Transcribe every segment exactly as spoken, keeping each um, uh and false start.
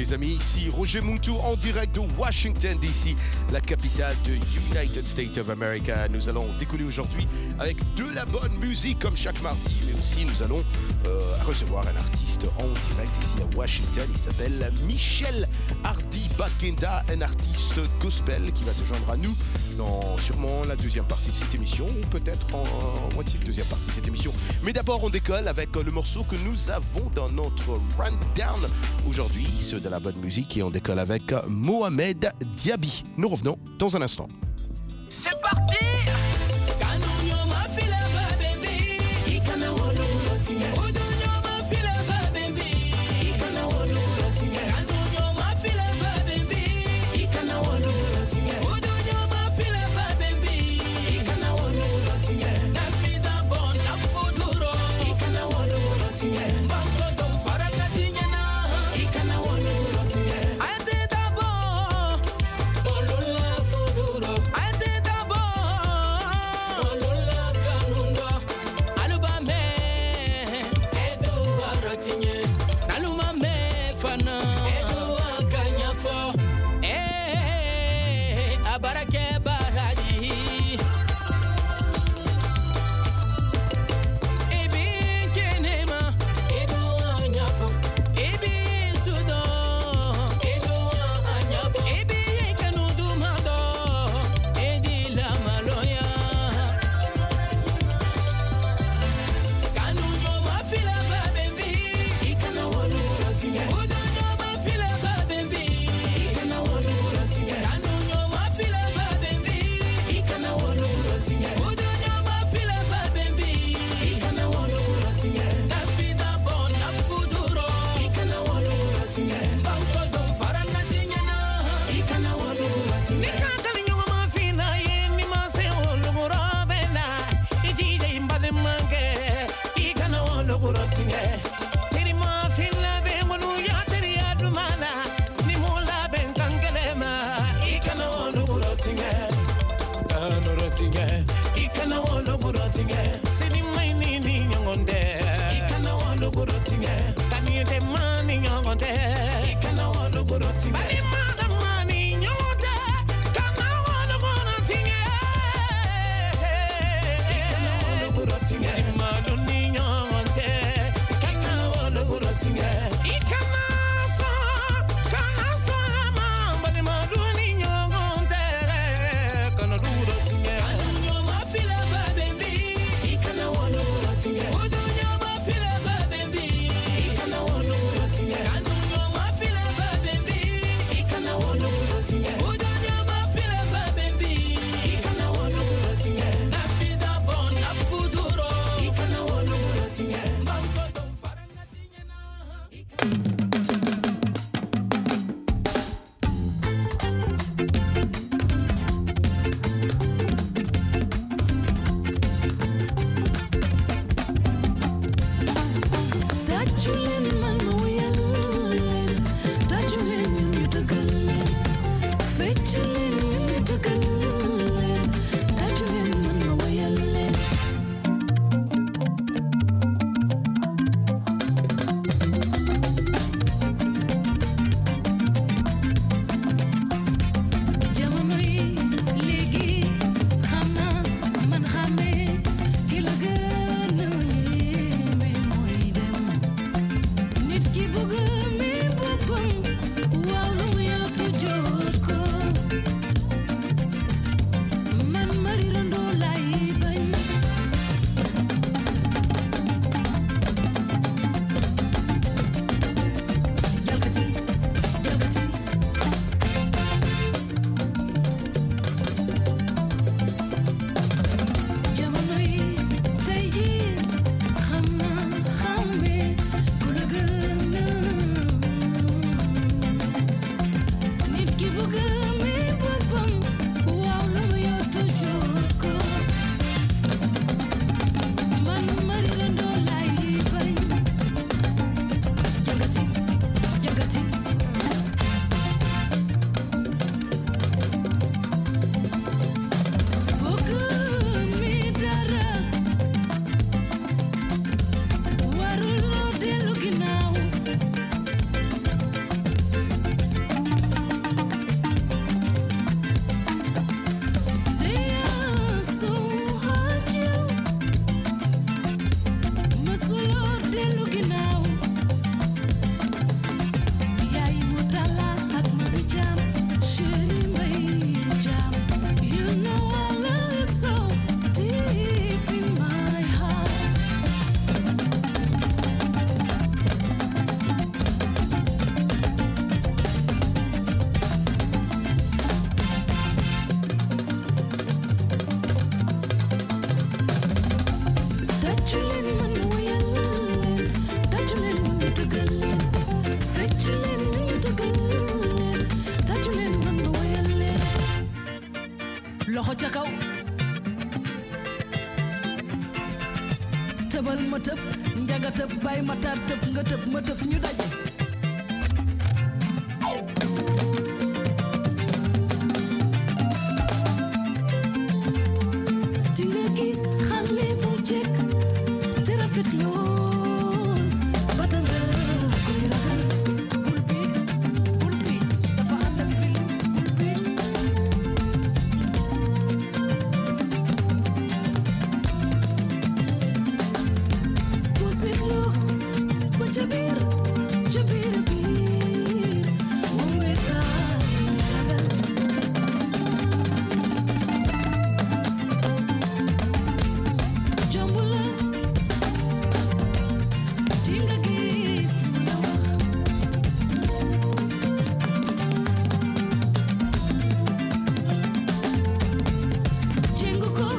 les amis, ici Roger Muntu en direct de Washington D C, la capitale de United States of America. Nous allons décoller aujourd'hui avec de la bonne musique comme chaque mardi, mais aussi nous allons euh, recevoir un artiste en direct ici à Washington. Il s'appelle Michel Hardy Bakenda, un artiste gospel qui va se joindre à nous dans sûrement la deuxième partie de cette émission, ou peut-être en, en moitié de deuxième partie de cette émission. Mais d'abord, on décolle avec le morceau que nous avons dans notre rundown aujourd'hui, ceux de la bonne musique, et on décolle avec Mohamed Diaby. Nous revenons dans un instant. C'est parti! tëbal ma tëb njaga tëb bay ma tar tëb nga tëb ma tëb ñu daje di nga gis xale bu jekk te rafet lool ba danga koy ragal bul bi bul bi dafa ànd ak film bul bi bu seetlu ba ca biir ca biir biir moom wetaan ragal jomb la di nga gis li ma la wax jéngu ko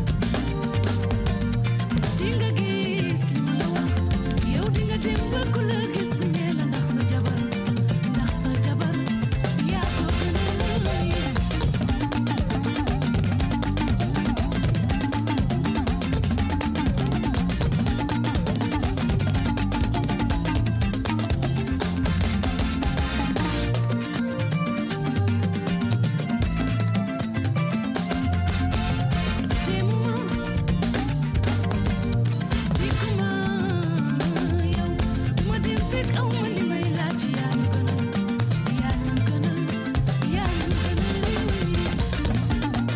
di nga gis li ma la wax yow di nga dem ba ku la gis ñee la ndax sa jabar ndax sa jabar yaa ko gënal demuma dikkuma yow duma dem fekk aw ma li may laaj yaa ñu gënal yaa ñu gënal yaa ñu gënal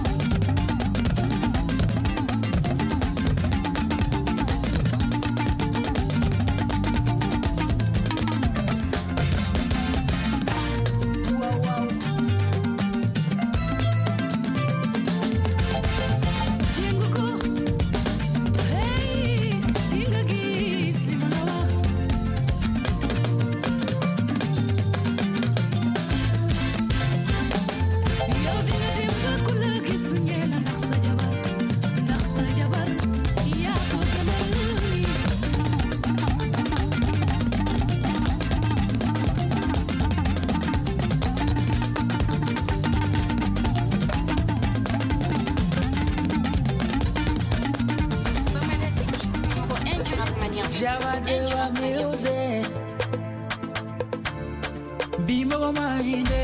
waaw waaw jéngu ko hey di nga gis li ma la wax yow di nga dem ba ku la gis ñee la ndax sa jabar ndax sa jabar yaa ko gënal Java Java music Bimo go mahine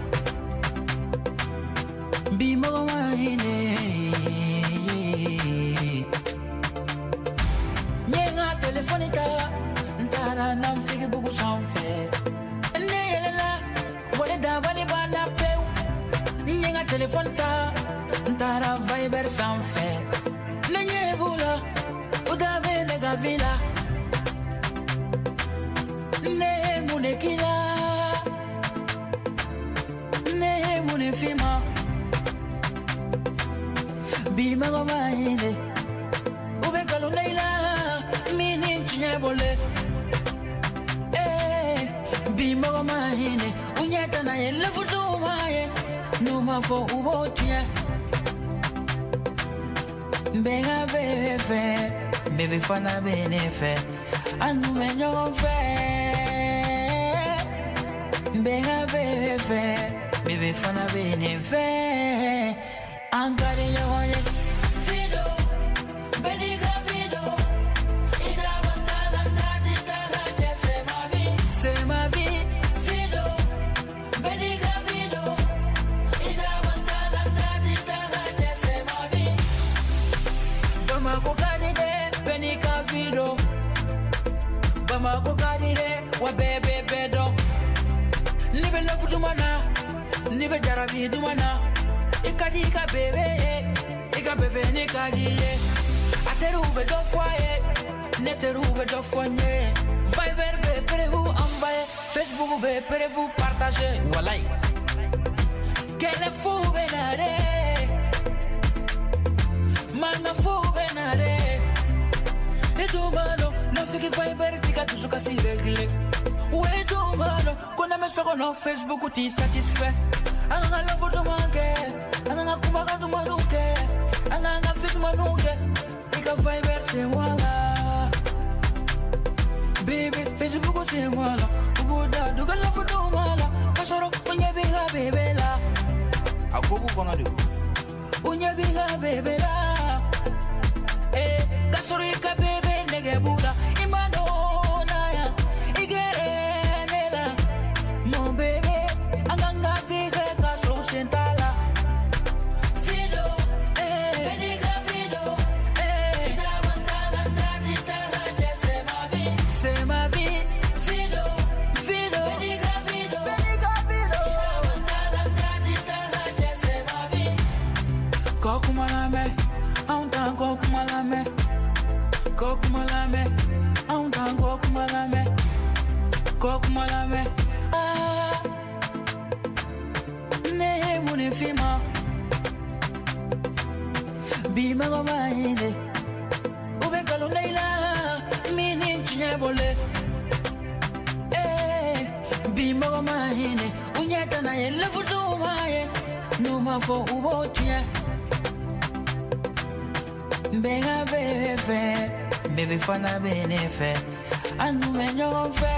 Bimo go mahine Nyenga telefonita Ntara na mfigi bugu sanfe Neyelela Wale da wale bana peu Nyenga telefonita Ntara viber sanfe Nenyebula Uda bene gavila Ne mune kila Ne mune fima Bima go mahine Ube kalu neila Mini chinyebole Eh Bima go mahine Unyeta na ye lefu tumaye Numa fo ubotie Benga bebe Bebe fana benefe Anu menyo fe Benga bebe Bebe fana benefe Ankare yoye Fido Beniga fido Ida bandala ndati tala jese ma vie C'est ma vie Fido Beniga fido Ida bandala ndati tala jese ma vie Bama kukanide Benika fido Bama kukanide Wa bebe bedo Nibe lafu dumana Nibe jarabi dumana Ikadi ika bebe Ika bebe nikadi ye Ateru be do foye Neteru be do fonye Viber be pere vous envoyer Facebook be pere vous partager Walai Kele fou benare Manga fou benare Edu mano No fiki Viber tika tusuka si regle Wedu mano Kona me soko no Facebook ti satisfait Anga la foto manke Anga kumaka tu manuke Anga fit manuke Ika Viber se wala Baby Facebook se wala Ubuda duga la foto mala Kasoro unye biga bebe la Agogo kona du Unye biga bebe la Eh kasoro ika bebe bima goma inde ube kalo neila mini chinyebole eh bima goma inde unyeta na yele futuma ye numa fo ubotia benga bebe bebe fana benefe anu menyo fe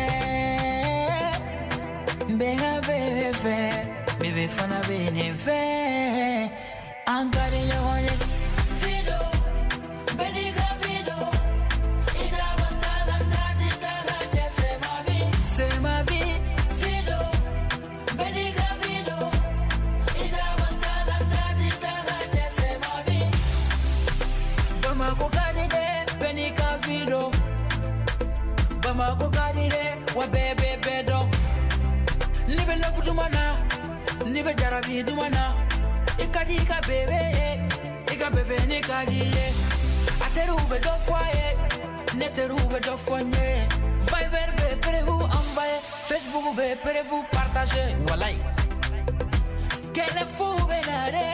benga bebe bebe fana benefe angare yone fido beniga fido ida bandala ndati taraje c'est ma vie c'est ma vie fido beniga fido ida bandala ndati taraje c'est ma vie bama ko kadide beniga fido bama ko kadide wa bebe bedo libe lafu dumana libe jarabi dumana ikadi ka bebe ika bebe ni kadi ateru be do foye neteru be do fonye Viber be pere vous envoyer Facebook be pere vous partager walai kele fou benare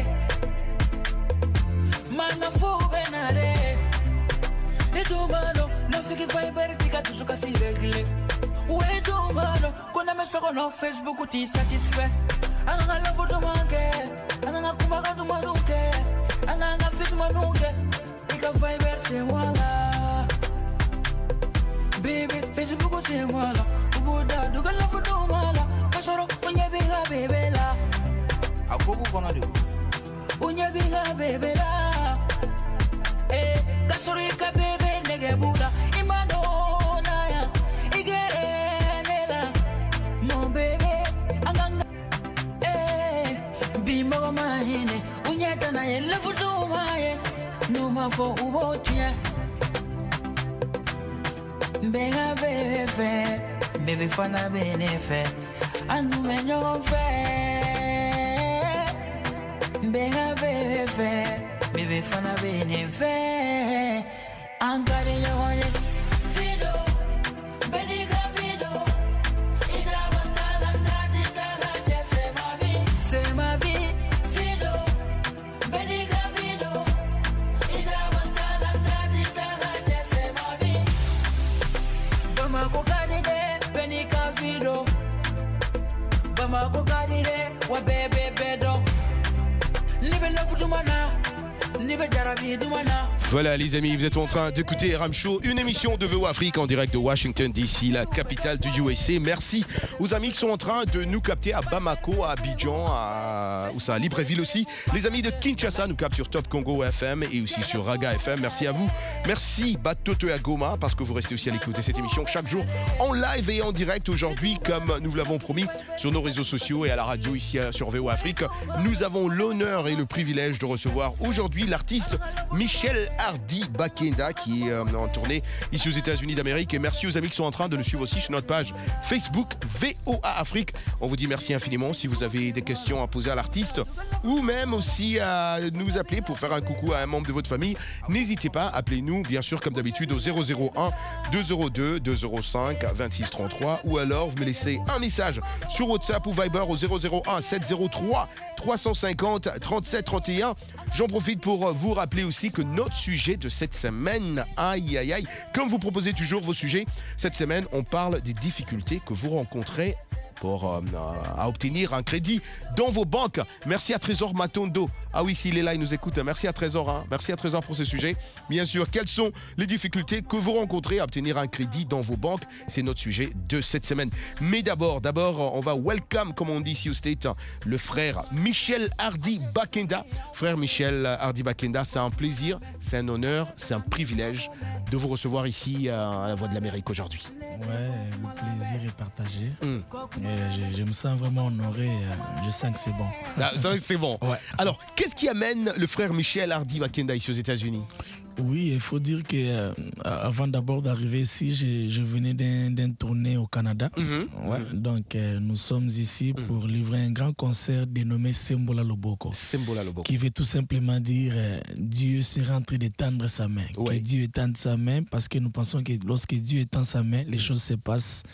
manga fou benare et tout malo no fiki Viber tika tusuka si regle ouais tout malo kona me soko no Facebook ti satisfait anga la foto manke anga kumaka tu manuke anga fit manuke ika Viber c'est wala baby Facebook c'est wala ubuda duga la foto mala kasoro unye biga bebe la akobu kona du unye biga bebe la eh kasoro ika bebe nege buda imano na ya igere nela mon bébé anga bimbo mahine unyeta na yele futuma ye numa fo ubotia benga bebe bebe fana benefe anu menyo fe benga bebe bebe fana benefe angare yone fido beniga fido ida bandala ndati taraje c'est ma vie c'est ma vie fido beniga fido ida bandala ndati taraje c'est ma vie bama ko kadide beniga fido bama ko kadide wa bebe bedo libe la futumana libe jarabi dumana. Voilà les amis, vous êtes en train d'écouter Ram Show, une émission de V O Afrique en direct de Washington D C, la capitale du U S A. Merci aux amis qui sont en train de nous capter à Bamako, à Abidjan, à, ou ça, à Libreville aussi. Les amis de Kinshasa nous captent sur Top Congo F M et aussi sur Raga F M. Merci à vous. Merci Batoto et Goma parce que vous restez aussi à l'écoute de cette émission chaque jour en live et en direct aujourd'hui, comme nous vous l'avons promis sur nos réseaux sociaux et à la radio ici sur V O Afrique. Nous avons l'honneur et le privilège de recevoir aujourd'hui l'artiste Michel Hardy Bakenda qui est euh, en tournée ici aux États-Unis d'Amérique. Et merci aux amis qui sont en train de nous suivre aussi sur notre page Facebook V O A Afrique. On vous dit merci infiniment. Si vous avez des questions à poser à l'artiste ou même aussi à nous appeler pour faire un coucou à un membre de votre famille, n'hésitez pas, appelez-nous bien sûr comme d'habitude au zéro zéro un deux zéro deux deux zéro cinq vingt-six trente-trois ou alors vous me laissez un message sur WhatsApp ou Viber au zéro zéro un sept zéro trois trois cent cinquante trente-sept trente et un. J'en profite pour vous rappeler aussi que notre sujet de cette semaine, aïe aïe aïe, comme vous proposez toujours vos sujets, cette semaine on parle des difficultés que vous rencontrez pour euh, à obtenir un crédit dans vos banques. Merci à Trésor Matondo. Ah oui, s'il est là, il nous écoute. Merci à Trésor. Hein. Merci à Trésor pour ce sujet. Bien sûr, quelles sont les difficultés que vous rencontrez à obtenir un crédit dans vos banques? C'est notre sujet de cette semaine. Mais d'abord, d'abord, on va welcome, comme on dit ici au State, le frère Michel Hardy Bakenda. Frère Michel Hardy Bakenda, c'est un plaisir, c'est un honneur, c'est un privilège de vous recevoir ici à la Voix de l'Amérique aujourd'hui. Ouais, le plaisir est partagé. Mm. Et je, je me sens vraiment honoré. Je sens que c'est bon. Ah, c'est, c'est bon. Ouais. Alors, qu'est-ce qui amène le frère Michel Hardy Bakenda ici aux États-Unis? Oui, il faut dire que euh, avant d'abord d'arriver ici, je, je venais d'un, d'un tournée au Canada. Mm-hmm. Ouais. Mm-hmm. Donc, euh, nous sommes ici mm. pour livrer un grand concert dénommé Sembola Loboko. Sembola Loboko. Qui veut tout simplement dire euh, Dieu sera en train de tendre sa main. Ouais. Que Dieu étende sa main parce que nous pensons que lorsque Dieu étend sa main, les choses se passent.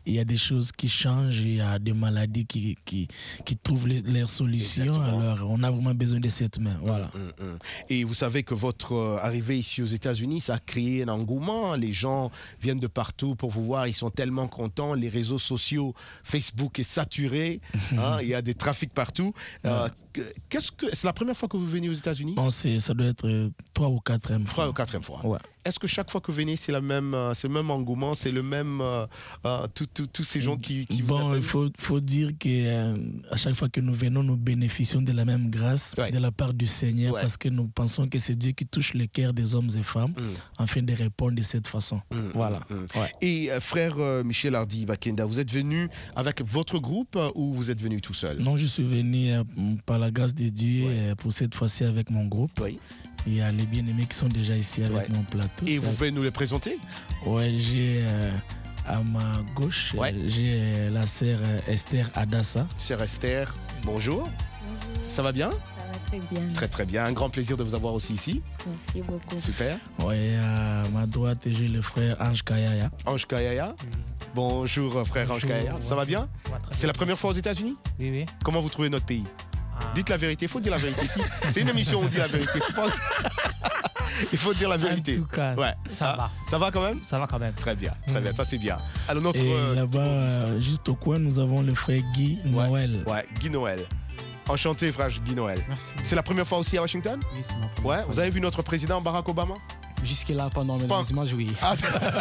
il y a des choses qui changent, il y a des maladies qui, qui, qui trouvent les, leurs solutions. Exactement. Alors, on a vraiment besoin de cette main. Voilà. Mmh, mmh, mmh. Et vous savez que votre euh, arrivée ici aux États-Unis, ça a créé un engouement. Les gens viennent de partout pour vous voir. Ils sont tellement contents. Les réseaux sociaux, Facebook est saturé. Hein, il y a des trafics partout. Euh, qu'est-ce que c'est la première fois que vous venez aux États-Unis? Non, c'est, ça doit être euh, trois ou quatrième fois. Trois ou quatrième fois. Ouais. Est-ce que chaque fois que vous venez, c'est, la même, euh, c'est le même engouement, c'est le même... Euh, euh, tous ces gens qui, qui bon, vous appellent? Il faut, faut dire qu'à euh, chaque fois que nous venons, nous bénéficions de la même grâce ouais. de la part du Seigneur ouais. parce que nous pensons que c'est Dieu qui touche le cœur des hommes et femmes mm. afin de répondre de cette façon. Mm. Voilà. Mm. Ouais. Et euh, frère euh, Michel Hardy Bakenda, vous êtes venu avec votre groupe euh, ou vous êtes venu tout seul? Non, je suis venu euh, par la grâce de Dieu ouais. euh, pour cette fois-ci avec mon groupe. Oui. Il y a les bien-aimés qui sont déjà ici avec ouais. mon plateau. Et vous pouvez nous les présenter? Oui, j'ai euh, à ma gauche, ouais. euh, j'ai euh, la sœur euh, Esther Adassa. Sœur Esther, bonjour. Bonjour. Ça va bien? Ça va très bien. Très très bien, un grand plaisir de vous avoir aussi ici. Merci beaucoup. Super. Oui, à ma droite, j'ai le frère Ange Kayaya. Ange Kayaya. Mm. Bonjour frère Ange Kayaya, ça va bien? Ça va très bien. C'est la première fois aux États-Unis? Oui, oui. Comment vous trouvez notre pays? Ah. Dites la vérité, il faut dire la vérité ici. C'est une émission où on dit la vérité. Il faut dire la vérité. En tout cas, ouais. ça ah, va. Ça va quand même? Ça va quand même. Très bien, très mmh. bien, ça c'est bien. Alors notre Et euh, là-bas, euh, juste au coin, nous avons le frère Guy ouais. Noël. Ouais, Guy Noël. Enchanté, frère Guy Noël. Merci. C'est la première fois aussi à Washington? Oui, c'est ma première ouais. fois. Vous avez vu notre président Barack Obama? Jusque-là, pendant mes images, oui. Ah,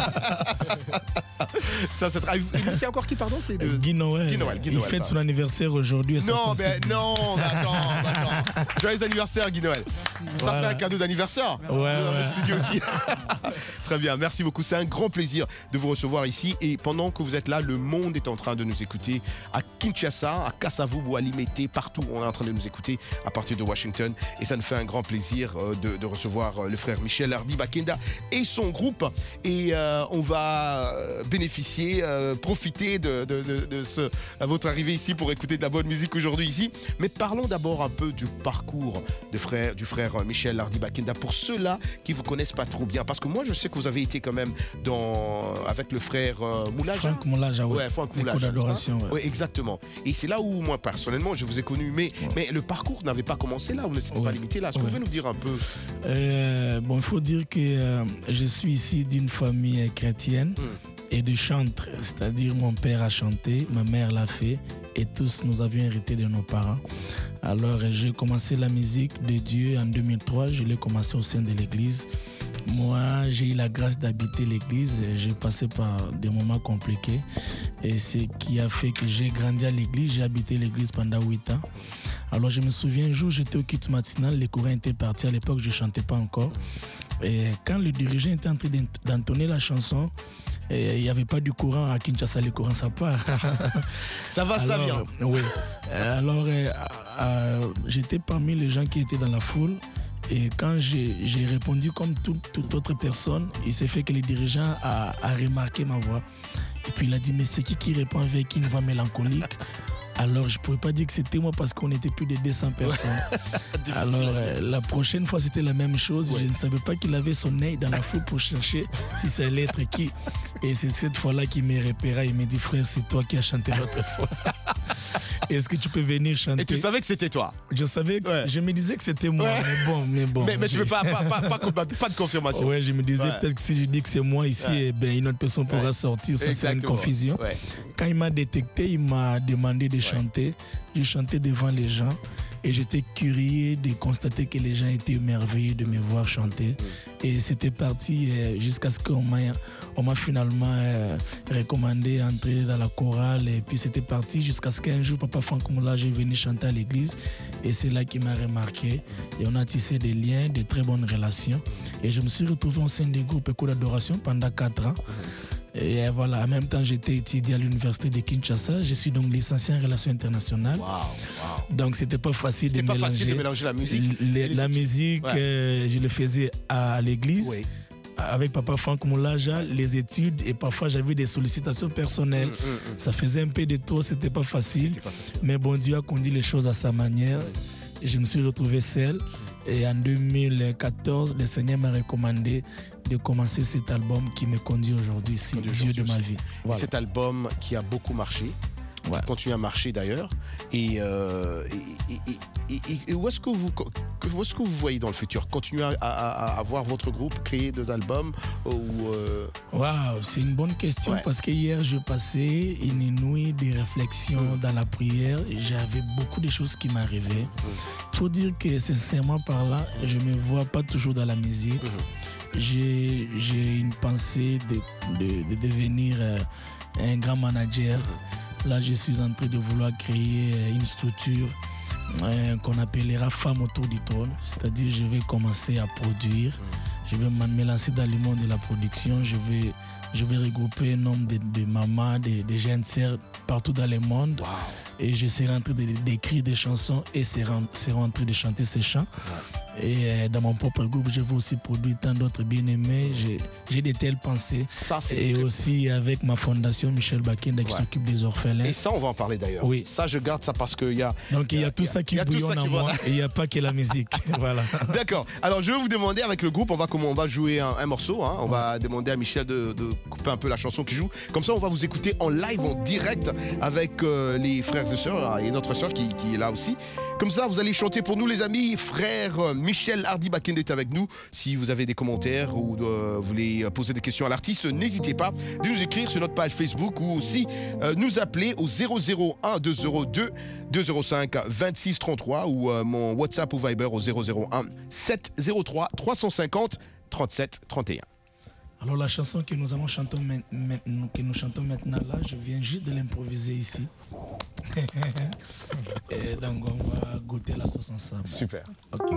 ça, c'est très... C'est encore qui, pardon? C'est le... Guy Noël. Guy Noël, Guy Il Noël, fête ça. son anniversaire aujourd'hui. Non, mais non, mais attends, attends. Joyeux anniversaire, Guy Noël. Merci. Ça, voilà. C'est un cadeau d'anniversaire. Ouais, ouais. Dans le studio aussi. Très bien, merci beaucoup. C'est un grand plaisir de vous recevoir ici. Et pendant que vous êtes là, le monde est en train de nous écouter. À Kinshasa, à Kasavubu, à Limete, partout, on est en train de nous écouter à partir de Washington. Et ça nous fait un grand plaisir de, de recevoir le frère Michel Hardy Bakenda et son groupe. Et euh, on va bénéficier, euh, profiter de, de, de, de ce, à votre arrivée ici pour écouter de la bonne musique aujourd'hui ici. Mais parlons d'abord un peu du parcours de frère, du frère Michel Hardy Bakenda pour ceux-là qui ne vous connaissent pas trop bien. Parce que moi, je sais que vous avez été quand même dans, avec le frère euh, Moulaja. Franck Moulaja, oui. Ouais, Franck Moulaja. d'adoration. Oui, ouais, exactement. Et c'est là où, moi, personnellement, je vous ai connu. Mais, ouais. mais le parcours n'avait pas commencé là, vous ne s'était ouais. pas limité là. Est-ce que ouais. vous pouvez nous dire un peu? euh, Bon, il faut dire que euh, je suis ici d'une famille chrétienne. Hmm. Et de chantre, c'est-à-dire mon père a chanté, ma mère l'a fait et tous nous avions hérité de nos parents. Alors j'ai commencé la musique de Dieu en deux mille trois, je l'ai commencé au sein de l'église. Moi, j'ai eu la grâce d'habiter l'église, j'ai passé par des moments compliqués et ce qui a fait que j'ai grandi à l'église, j'ai habité l'église pendant huit ans. Alors je me souviens, un jour j'étais au culte matinal, les courants étaient partis, à l'époque je ne chantais pas encore. Et quand le dirigeant était en train d'entonner la chanson, il n'y avait pas du courant à Kinshasa, le courant ça part. Ça va, alors, ça vient. Oui. Alors euh, euh, j'étais parmi les gens qui étaient dans la foule. Et quand j'ai, j'ai répondu comme tout, toute autre personne, il s'est fait que le dirigeant a, a remarqué ma voix. Et puis il a dit, mais c'est qui qui répond avec une voix mélancolique? Alors, je ne pouvais pas dire que c'était moi parce qu'on était plus de deux cents personnes. Alors, euh, la prochaine fois, c'était la même chose. Ouais. Je ne savais pas qu'il avait son œil dans la foule pour chercher si ça allait être qui. Et c'est cette fois-là qu'il me repéra. Il m'a dit, frère, c'est toi qui as chanté l'autre fois. Est-ce que tu peux venir chanter? Et tu savais que c'était toi? Je savais que ouais. je me disais que c'était moi, ouais. mais bon, mais bon. Mais, mais tu veux pas, pas, pas, pas, pas, pas de confirmation? Ouais, je me disais ouais. peut-être que si je dis que c'est moi ici, ouais. eh ben, une autre personne pourra ouais. sortir. Ça, c'est une confusion. Ouais. Quand il m'a détecté, il m'a demandé de ouais. chanter. Je chantais devant les gens. Et j'étais curieux de constater que les gens étaient émerveillés de me voir chanter. Mmh. Et c'était parti euh, jusqu'à ce qu'on m'a, on m'a finalement euh, recommandé d'entrer dans la chorale. Et puis c'était parti jusqu'à ce qu'un jour, Papa Franck Moulaja est venu chanter à l'église. Et c'est là qu'il m'a remarqué. Et on a tissé des liens, de très bonnes relations. Et je me suis retrouvé au sein des groupes Écho d'adoration pendant quatre ans. Et voilà, en même temps, j'étais étudiant à l'université de Kinshasa. Je suis donc licencié en relations internationales. Wow, wow. Donc, c'était pas facile c'était de pas mélanger. facile de mélanger la musique. Les, la musique, ouais. euh, je le faisais à l'église. Oui. Avec Papa Franck Moulaja, les études et parfois j'avais des sollicitations personnelles. Mmh, mmh, mmh. Ça faisait un peu de trop, c'était pas facile. C'était pas facile. Mais bon, Dieu a conduit les choses à sa manière. Oui. je me suis retrouvé seul. Et en deux mille quatorze, le Seigneur m'a recommandé de commencer cet album qui me conduit aujourd'hui, c'est Dieu de ma vie. Voilà. Cet album qui a beaucoup marché, ouais. qui continue à marcher d'ailleurs. Et, euh, et, et, et, et où est-ce que vous, où est-ce que vous voyez dans le futur? Continuer à, à, à avoir votre groupe, créer deux albums ou euh... Wow, c'est une bonne question ouais. parce que hier j'ai passé une nuit de réflexion mmh. dans la prière. J'avais beaucoup de choses qui m'arrivaient. Il mmh. faut dire que sincèrement par là, je ne me vois pas toujours dans la musique. Mmh. J'ai, j'ai une pensée de, de, de devenir euh, un grand manager. Mmh. Là, je suis en train de vouloir créer une structure euh, qu'on appellera Femmes autour du trône. C'est-à-dire, je vais commencer à produire. Mmh. Je vais me lancer dans le monde de la production. Je vais, je vais regrouper un nombre de, de mamans, de, de jeunes sœurs partout dans le monde. Wow. Et je serai en train de, d'écrire des chansons et seront en train de chanter ces chants. Ouais. Et euh, dans mon propre groupe, je vais aussi produire tant d'autres bien-aimés. J'ai, j'ai de telles pensées. Ça, c'est et aussi avec ma fondation Michel Bakenda qui ouais. s'occupe des orphelins. Et ça, on va en parler d'ailleurs. Oui. Ça, je garde ça parce qu'il y a... Donc, il y a tout ça qui bouillonne en moi et il n'y a pas que la musique. Voilà. D'accord. Alors, je vais vous demander avec le groupe, on va, comment, on va jouer un, un morceau. Hein. On ouais. va demander à Michel de, de couper un peu la chanson qui joue. Comme ça, on va vous écouter en live, en direct avec euh, les frères et sœurs et notre sœur qui, qui est là aussi. Comme ça, vous allez chanter pour nous, les amis. Frère Michel Hardy Bakenda est avec nous. Si vous avez des commentaires ou euh, vous voulez poser des questions à l'artiste, n'hésitez pas de nous écrire sur notre page Facebook ou aussi euh, nous appeler au zéro zéro un deux zéro deux deux zéro cinq vingt-six trente-trois ou euh, mon WhatsApp ou Viber au zéro zéro un sept zéro trois trois cent cinquante trente-sept trente et un. Alors la chanson que nous allons chanter maintenant, que nous chantons maintenant là, je viens juste de l'improviser ici. Et donc on va goûter la sauce ensemble. Super. Ok.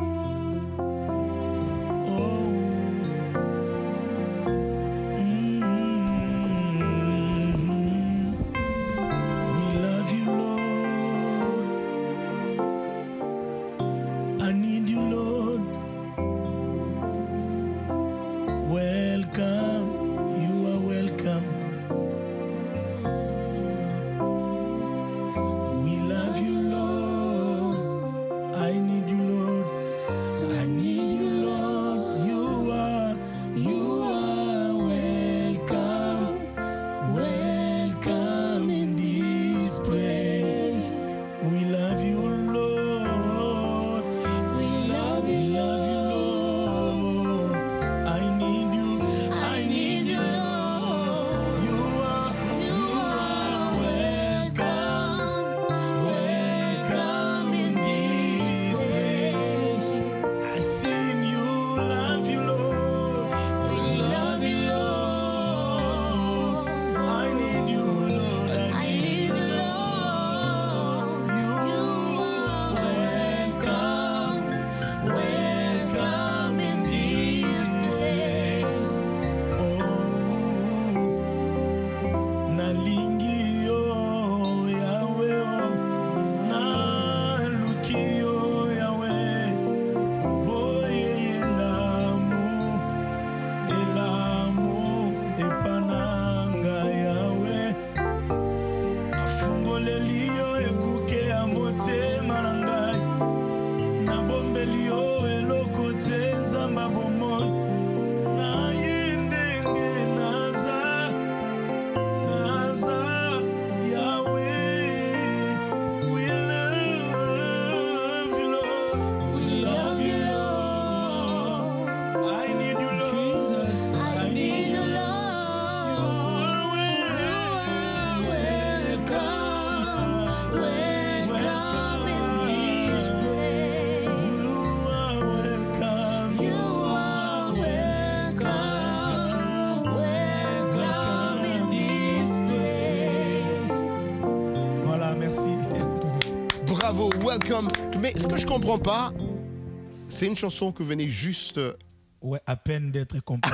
Bravo, welcome. Mais ce que je comprends pas, c'est une chanson que vous venez juste... Ouais, à peine d'être complet.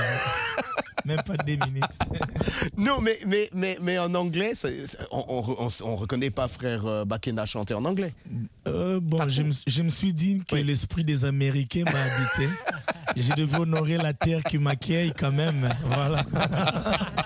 Même pas deux minutes. Non, mais, mais, mais, mais en anglais, c'est, c'est, on ne reconnaît pas frère Bakenda chanter en anglais. Euh, bon, je me, je me suis dit que oui. l'esprit des Américains m'a habité. Et je devais honorer la terre qui m'accueille quand même. Voilà.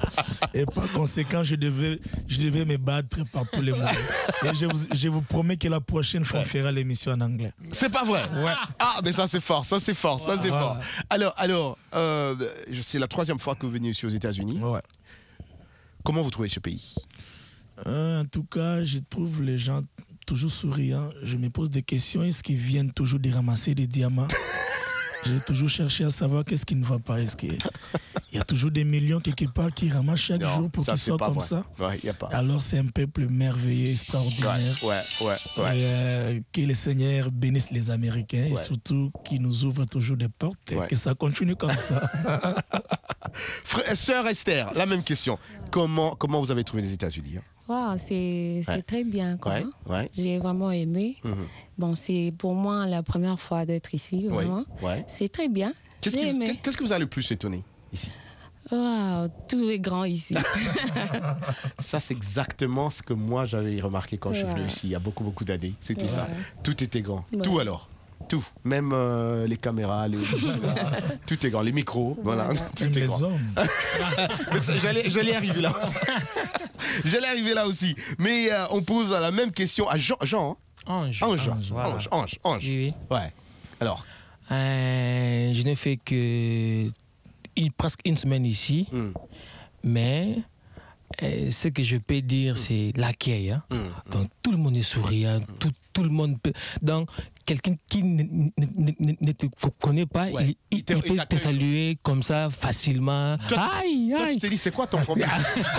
Et par conséquent, je devais, je devais me battre par tous les moyens. Et je vous, je vous promets que la prochaine fois, on fera l'émission en anglais. C'est pas vrai? Ouais. Ah, mais ça c'est fort, ça c'est fort, ça c'est ouais. fort. Alors, alors euh, c'est la troisième fois que vous venez ici aux États-Unis. Ouais. Comment vous trouvez ce pays? euh, En tout cas, je trouve les gens toujours souriants. Je me pose des questions. Est-ce qu'ils viennent toujours de ramasser des diamants? J'ai toujours cherché à savoir qu'est-ce qui ne va pas. Est-ce qu'il y a toujours des millions quelque part qui ramassent chaque non, jour pour qu'ils soient comme vrai. ça? Ouais, y a pas. Alors c'est un peuple merveilleux, extraordinaire. Ouais, ouais, ouais. ouais. Et, euh, que le Seigneur bénisse les Américains ouais. et surtout qu'il nous ouvre toujours des portes ouais. et que ça continue comme ça. Frère, sœur Esther, la même question. Comment, comment vous avez trouvé les États-Unis? Wow, c'est ouais. très bien. Quoi. Ouais, ouais. J'ai vraiment aimé. Mm-hmm. Bon, c'est pour moi la première fois d'être ici. Vraiment. Ouais, ouais. C'est très bien. Qu'est-ce qui, vous, qu'est-ce que vous a le plus étonné ici? Wow, tout est grand ici. Ça, c'est exactement ce que moi j'avais remarqué quand ouais. je suis venu ici il y a beaucoup, beaucoup d'années. C'était ouais. ça. Tout était grand. Ouais. Tout alors. Tout. Même euh, les caméras, les... tout est grand. Les micros, voilà. Tout est les grand. hommes. j'allais, j'allais arriver là aussi. j'allais arriver là aussi. Mais euh, on pose la même question à Jean. Jean, hein? Ange. Ange. Ange. Voilà. Ange. Ange. Ange. Oui, oui. Ouais. Alors euh, je n'ai fait que une, presque une semaine ici. Mm. Mais euh, ce que je peux dire, mm. c'est l'accueil. Hein? Mm. Donc tout le monde est souriant. Mm. Tout, tout le monde peut. Donc quelqu'un qui ne, ne, ne, ne te connaît pas, ouais. il, il, il peut te saluer comme ça facilement. Toi, aïe, toi aïe. tu te dis, c'est quoi ton problème?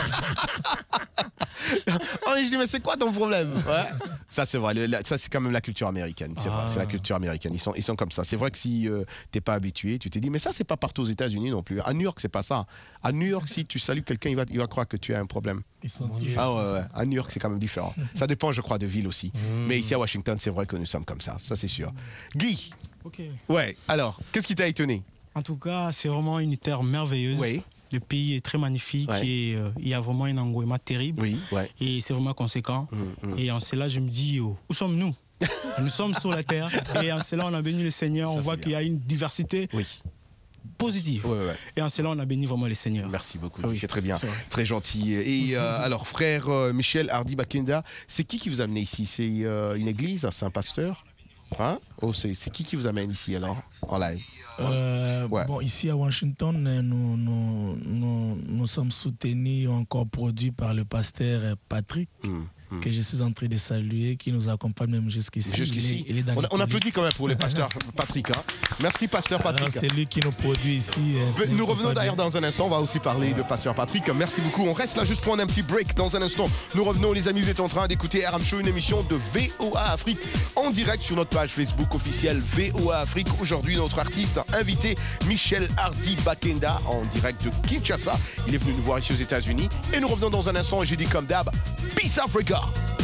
Oh, je dis, mais c'est quoi ton problème? Ouais. Ça, c'est vrai. Le, ça, c'est quand même la culture américaine. C'est ah. vrai, c'est la culture américaine. Ils sont, ils sont comme ça. C'est vrai que si euh, t'es pas habitué, tu te dis, mais ça, c'est pas partout aux États-Unis non plus. À New York, c'est pas ça. À New York, si tu salues quelqu'un, il va, il va croire que tu as un problème. Ils sont ah ouais, ouais. À New York, c'est quand même différent. Ça dépend, je crois, de ville aussi. Mm. Mais ici à Washington, c'est vrai que nous sommes comme ça. Ça, c'est sûr. Guy. Ok. Ouais. Alors, qu'est-ce qui t'a étonné? En tout cas, c'est vraiment une terre merveilleuse. Oui. Le pays est très magnifique ouais. et euh, il y a vraiment un engouement terrible. Oui, ouais. Et c'est vraiment conséquent. Mmh, mmh. Et en cela, je me dis, oh, où sommes-nous? Nous sommes sur la terre. Et en cela, on a béni le Seigneur. Ça, on voit qu'il y a une diversité oui. positive. Ouais, ouais. Et en cela, on a béni vraiment le Seigneur. Merci beaucoup. Ah, oui. C'est très bien. C'est très gentil. Et euh, alors, frère euh, Michel Hardy Bakenda, c'est qui qui vous a amené ici? C'est euh, une église? C'est un pasteur? Hein? Oh, c'est, c'est qui qui vous amène ici alors, en live? euh, ouais. Bon, ici à Washington, nous, nous, nous, nous sommes soutenus, encore produits par le pasteur Patrick, mmh, mmh. que je suis en train de saluer, qui nous accompagne même jusqu'ici. Jusqu'ici. Il est, il est on, on applaudit quand même pour le pasteur Patrick. Hein? Merci, pasteur Patrick. Alors, c'est lui qui nous produit ici. Nous revenons d'ailleurs dans un instant. On va aussi parler de pasteur Patrick. Merci beaucoup. On reste là juste pour un petit break dans un instant. Nous revenons, les amis. Vous êtes en train d'écouter R M Show, une émission de V O A Afrique en direct sur notre page Facebook officielle V O A Afrique. Aujourd'hui, notre artiste invité, Michel Hardy Bakenda, en direct de Kinshasa. Il est venu nous voir ici aux États-Unis. Et nous revenons dans un instant. Et j'ai dit comme d'hab, Peace Africa.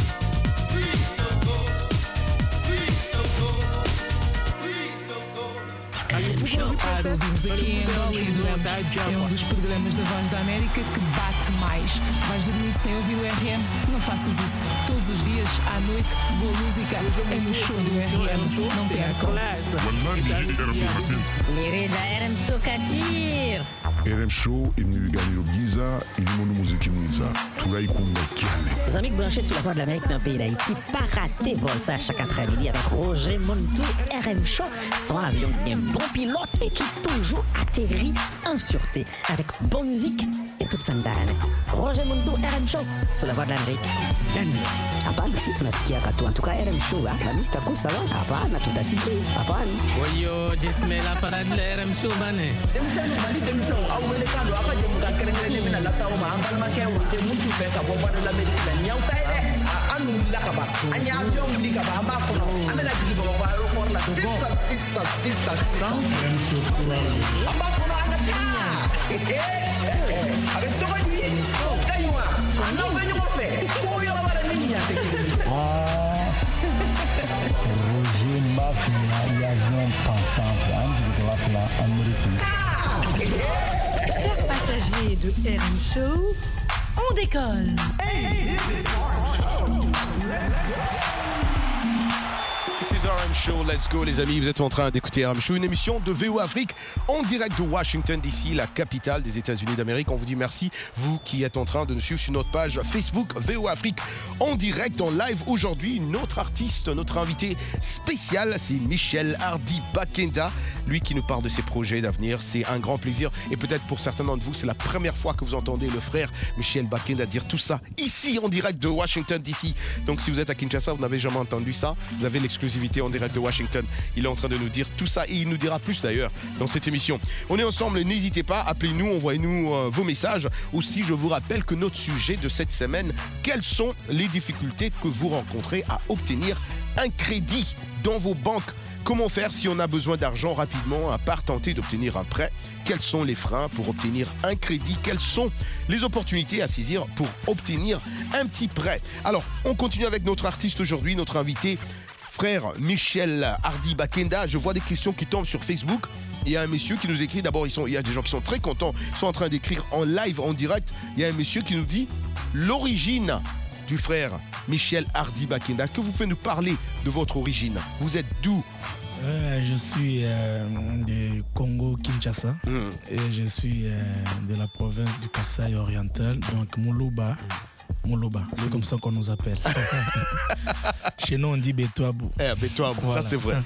Ouvimos aqui em Angola e Doemos é um dos programas da Voz da América que bate mais. Vais dormir sem ouvir o R M? Não faças isso. Todos os dias, à noite, boa música é no show do R M. Não percam. Nirida R M Show Katir. R M Show est venu gagner au Giza, il est mon musique Mouiza. Tout là, il compte le Les amis branchés sur la Voix de l'Amérique dans le pays d'Haïti, pas rater vol ça chaque après-midi avec Roger Montou. R M Show, son avion qui est un bon pilote et qui toujours atterrit en sûreté avec bonne musique et toute sandane. Roger Montou, R M Show sur la Voix de l'Amérique. Hapana, si tunasikia katu. En tout cas, R M Show, la mista kusa wa. Hapana, tutasikia. Hapana. Oyo, jismela parade la R M Show bane. Demisano bali demisano awelekano apa je muka kerengere mina la sawo ma ambal ma kewu te muntu fe ka boba de l'Amérique la nyaw tay de anu la ka ba anya avion li ka ba ma ko amela jigi bo ba ro ko la sissa sissa sissa amba ko na ana ta avec to ba ni kaywa non ba ni ko fe ko yo ba de ni ya te ah Roger Mafia il y a un pensant de la Amérique. Chers passagers de R M Show, on décolle. This is R M Show, let's go les amis, vous êtes en train d'écouter R M Show, une émission de V O Afrique en direct de Washington D C, la capitale des États-Unis d'Amérique. On vous dit merci, vous qui êtes en train de nous suivre sur notre page Facebook V O Afrique en direct, en live. Aujourd'hui, notre artiste, notre invité spécial, c'est Michel Hardy Bakenda, lui qui nous parle de ses projets d'avenir. C'est un grand plaisir et peut-être pour certains d'entre vous, c'est la première fois que vous entendez le frère Michel Bakenda dire tout ça ici en direct de Washington D C. Donc si vous êtes à Kinshasa, vous n'avez jamais entendu ça, vous avez l'exclusivité en direct de Washington. Il est en train de nous dire tout ça et il nous dira plus d'ailleurs dans cette émission. On est ensemble, n'hésitez pas, appelez-nous, envoyez-nous euh, vos messages. Aussi, je vous rappelle que notre sujet de cette semaine, quelles sont les difficultés que vous rencontrez à obtenir un crédit dans vos banques? Comment faire si on a besoin d'argent rapidement, à part tenter d'obtenir un prêt? Quels sont les freins pour obtenir un crédit? Quelles sont les opportunités à saisir pour obtenir un petit prêt? Alors, on continue avec notre artiste aujourd'hui, notre invité, frère Michel Hardy Bakenda. Je vois des questions qui tombent sur Facebook. Il y a un monsieur qui nous écrit, d'abord, ils sont, il y a des gens qui sont très contents, ils sont en train d'écrire en live, en direct. Il y a un monsieur qui nous dit l'origine du frère Michel Hardy Bakenda. Est-ce que vous pouvez nous parler de votre origine? Vous êtes d'où? Euh, je suis euh, du Congo, Kinshasa, mm. et je suis euh, de la province du Kasaï oriental, donc Moulouba. Moulouba, c'est comme ça qu'on nous appelle. Chez nous, on dit Betouabou. Eh, Betouabou, voilà. Ça c'est vrai.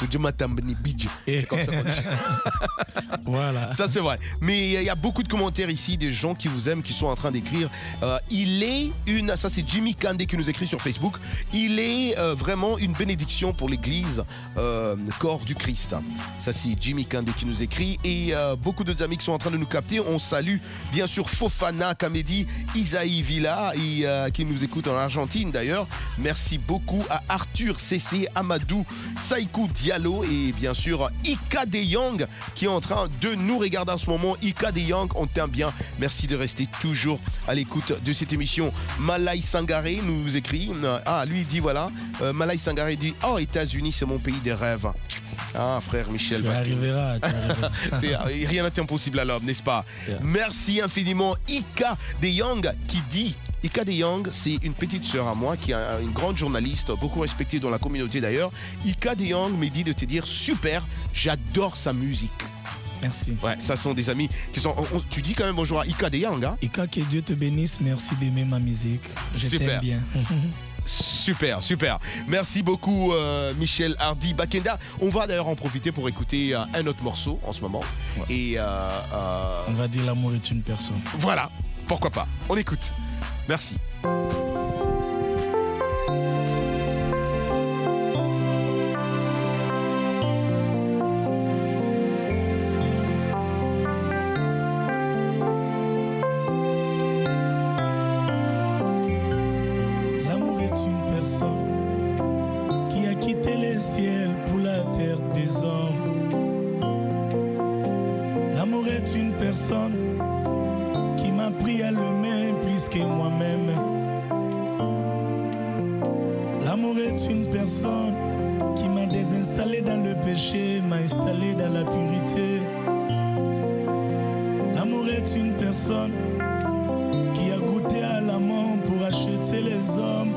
C'est comme ça qu'on dit. Voilà. Ça c'est vrai. Mais il y a beaucoup de commentaires ici, des gens qui vous aiment, qui sont en train d'écrire. Euh, il est une, ça c'est Jimmy Kandé qui nous écrit sur Facebook. Il est euh, vraiment une bénédiction pour l'Église, euh, corps du Christ. Ça c'est Jimmy Kandé qui nous écrit. Et euh, beaucoup d'autres amis qui sont en train de nous capter. On salue bien sûr Fofana Kamedi, Isaïe Villa, et, euh, qui nous écoute en Argentine d'ailleurs. Merci beaucoup à Arthur C C, Amadou, Saïkou Diallo et bien sûr Ika De Young qui est en train de nous regarder en ce moment. Ika De Young, on t'aime bien. Merci de rester toujours à l'écoute de cette émission. Malay Sangaré nous écrit. Ah, lui il dit voilà. Euh, Malay Sangaré dit oh, États-Unis, c'est mon pays des rêves. Ah, frère Michel. Tu arriveras. Tu arriveras. C'est, rien n'est impossible à l'homme, n'est-ce pas? Yeah. Merci infiniment. Ika De Young qui dit. Ika De Young, c'est une petite sœur à moi qui est une grande journaliste, beaucoup respectée dans la communauté d'ailleurs. Ika De Young me dit de te dire super, j'adore sa musique. Merci. Ouais, ça sont des amis qui sont. On, on, tu dis quand même bonjour à Ika De Young, hein? Ika, que Dieu te bénisse, merci d'aimer ma musique. Je super. T'aime bien. Super, super. Merci beaucoup euh, Michel Hardy Bakenda. On va d'ailleurs en profiter pour écouter euh, un autre morceau en ce moment. Ouais. Et euh, euh... on va dire l'amour est une personne. Voilà, pourquoi pas. On écoute. Merci. L'amour est une personne qui a quitté le ciel pour la terre des hommes. L'amour est une personne qui m'a pris à l'aimer plus que moi-même. L'amour est une personne qui m'a désinstallé dans le péché, m'a installé dans la pureté. L'amour est une personne qui a goûté à l'amour pour acheter les hommes.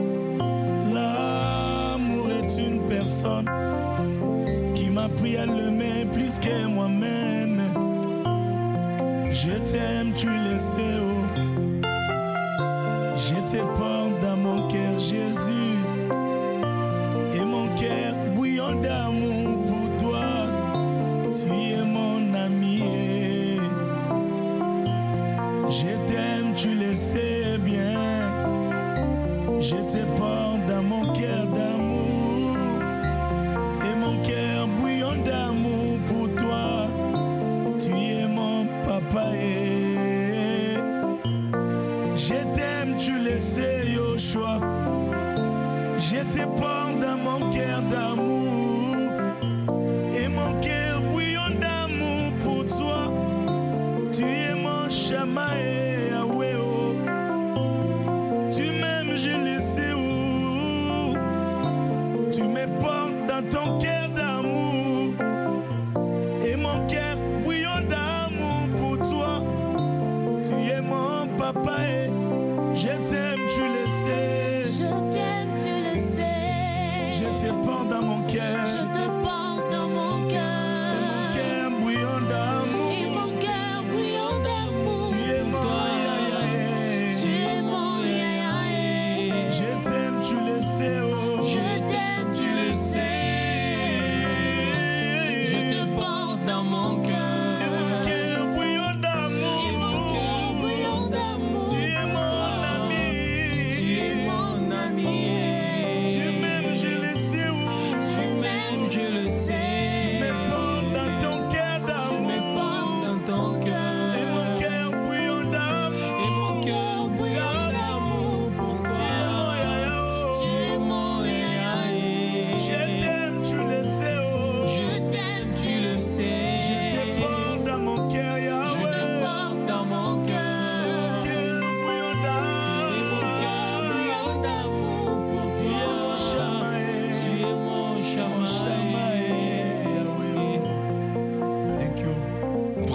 L'amour est une personne qui m'a pris à l'aimer plus que moi-même. Je t'aime, tu le sais, oh. Je te porte dans mon cœur, Jésus. Et mon cœur bouillonne d'amour pour toi. Tu es mon ami. Je t'aime, tu le sais bien. Je te porte dans mon cœur d'amour. Et mon cœur bouillonne d'amour pour toi. Tu es mon papa. Je t'aime, tu le sais, Yoshua. Je te porte dans mon cœur d'amour. Et mon cœur bouillonne d'amour pour toi. Tu es mon Shama et Yahweh. Oh. Tu m'aimes, je le sais. Oh. Tu me portes dans ton cœur d'amour. Et mon cœur bouillonne d'amour pour toi. Tu es mon papa et je t'aime, tu le sais. Je t'aime, tu le sais. Je te porte dans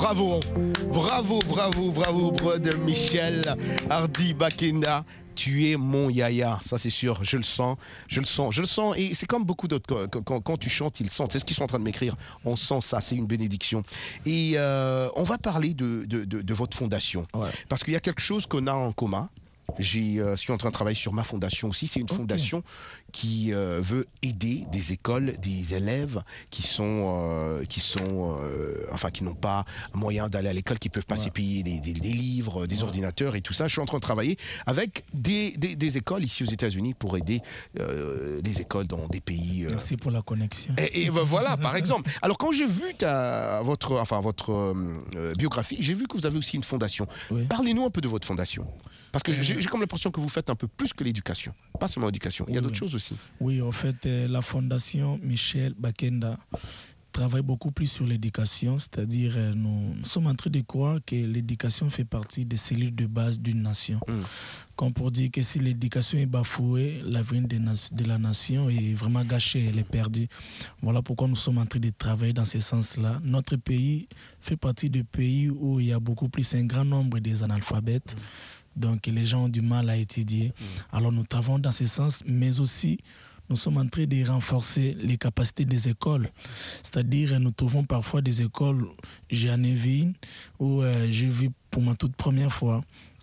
bravo, bravo, bravo, bravo, brother Michel Hardy Bakenda. Tu es mon yaya, ça c'est sûr, je le sens, je le sens, je le sens, et c'est comme beaucoup d'autres, quand, quand, quand tu chantes, ils le sentent, c'est ce qu'ils sont en train de m'écrire, on sent ça, c'est une bénédiction. Et euh, on va parler de, de, de, de votre fondation, ouais. Parce qu'il y a quelque chose qu'on a en commun. Je euh, suis en train de travailler sur ma fondation aussi. C'est une okay. fondation qui euh, veut aider des écoles, des élèves qui sont, euh, qui sont, euh, enfin, qui n'ont pas moyen d'aller à l'école, qui peuvent pas ouais. se payer des, des, des livres, des ouais. ordinateurs et tout ça. Je suis en train de travailler avec des, des, des écoles ici aux États-Unis pour aider euh, des écoles dans des pays. Euh... Merci pour la connexion. Et, et ben voilà, par exemple. Alors quand j'ai vu ta, votre, enfin votre euh, biographie, j'ai vu que vous avez aussi une fondation. Oui. Parlez-nous un peu de votre fondation, parce que j'ai, j'ai comme l'impression que vous faites un peu plus que l'éducation, pas seulement l'éducation. Il y a oui, d'autres oui. choses aussi. Oui, en fait, euh, la fondation Michel Bakenda travaille beaucoup plus sur l'éducation, c'est-à-dire euh, nous, nous sommes en train de croire que l'éducation fait partie des cellules de base d'une nation. Mm. Comme pour dire que si l'éducation est bafouée, l'avenir de, de la nation est vraiment gâché, elle est perdue. Voilà pourquoi nous sommes en train de travailler dans ce sens-là. Notre pays fait partie des pays où il y a beaucoup plus un grand nombre des analphabètes. Mm. Donc les gens ont du mal à étudier. Mmh. Alors nous travaillons dans ce sens, mais aussi nous sommes en train de renforcer les capacités des écoles. C'est-à-dire nous trouvons parfois des écoles, j'en ai vu une, où euh, j'ai vu pour ma toute première fois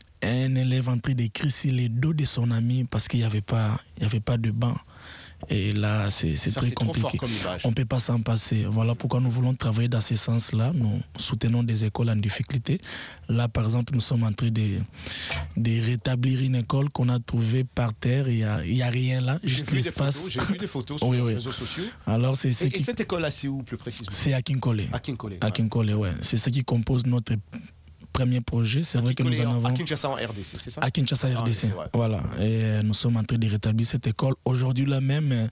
un élève en train d'écrire sur les dos de son ami parce qu'il n'y avait pas, il y avait pas de banc. Et là, c'est, c'est Ça, très c'est compliqué. On ne peut pas s'en passer. Voilà pourquoi nous voulons travailler dans ce sens-là. Nous soutenons des écoles en difficulté. Là, par exemple, nous sommes en train de, de rétablir une école qu'on a trouvée par terre. Il n'y a, il y a rien là, j'ai juste vu l'espace. Des photos, j'ai vu des photos sur oui, les oui. réseaux sociaux. Alors, c'est, c'est et, qui... et cette école-là, c'est où plus précisément? C'est à Kinkole. À Kinkole. À Kinkole, ouais. C'est ce qui compose notre premier projet. C'est à vrai que nous en avons... À Kinshasa en R D C, c'est ça? À Kinshasa en R D C, ah, voilà. Et euh, nous sommes en train de rétablir cette école. Aujourd'hui là même,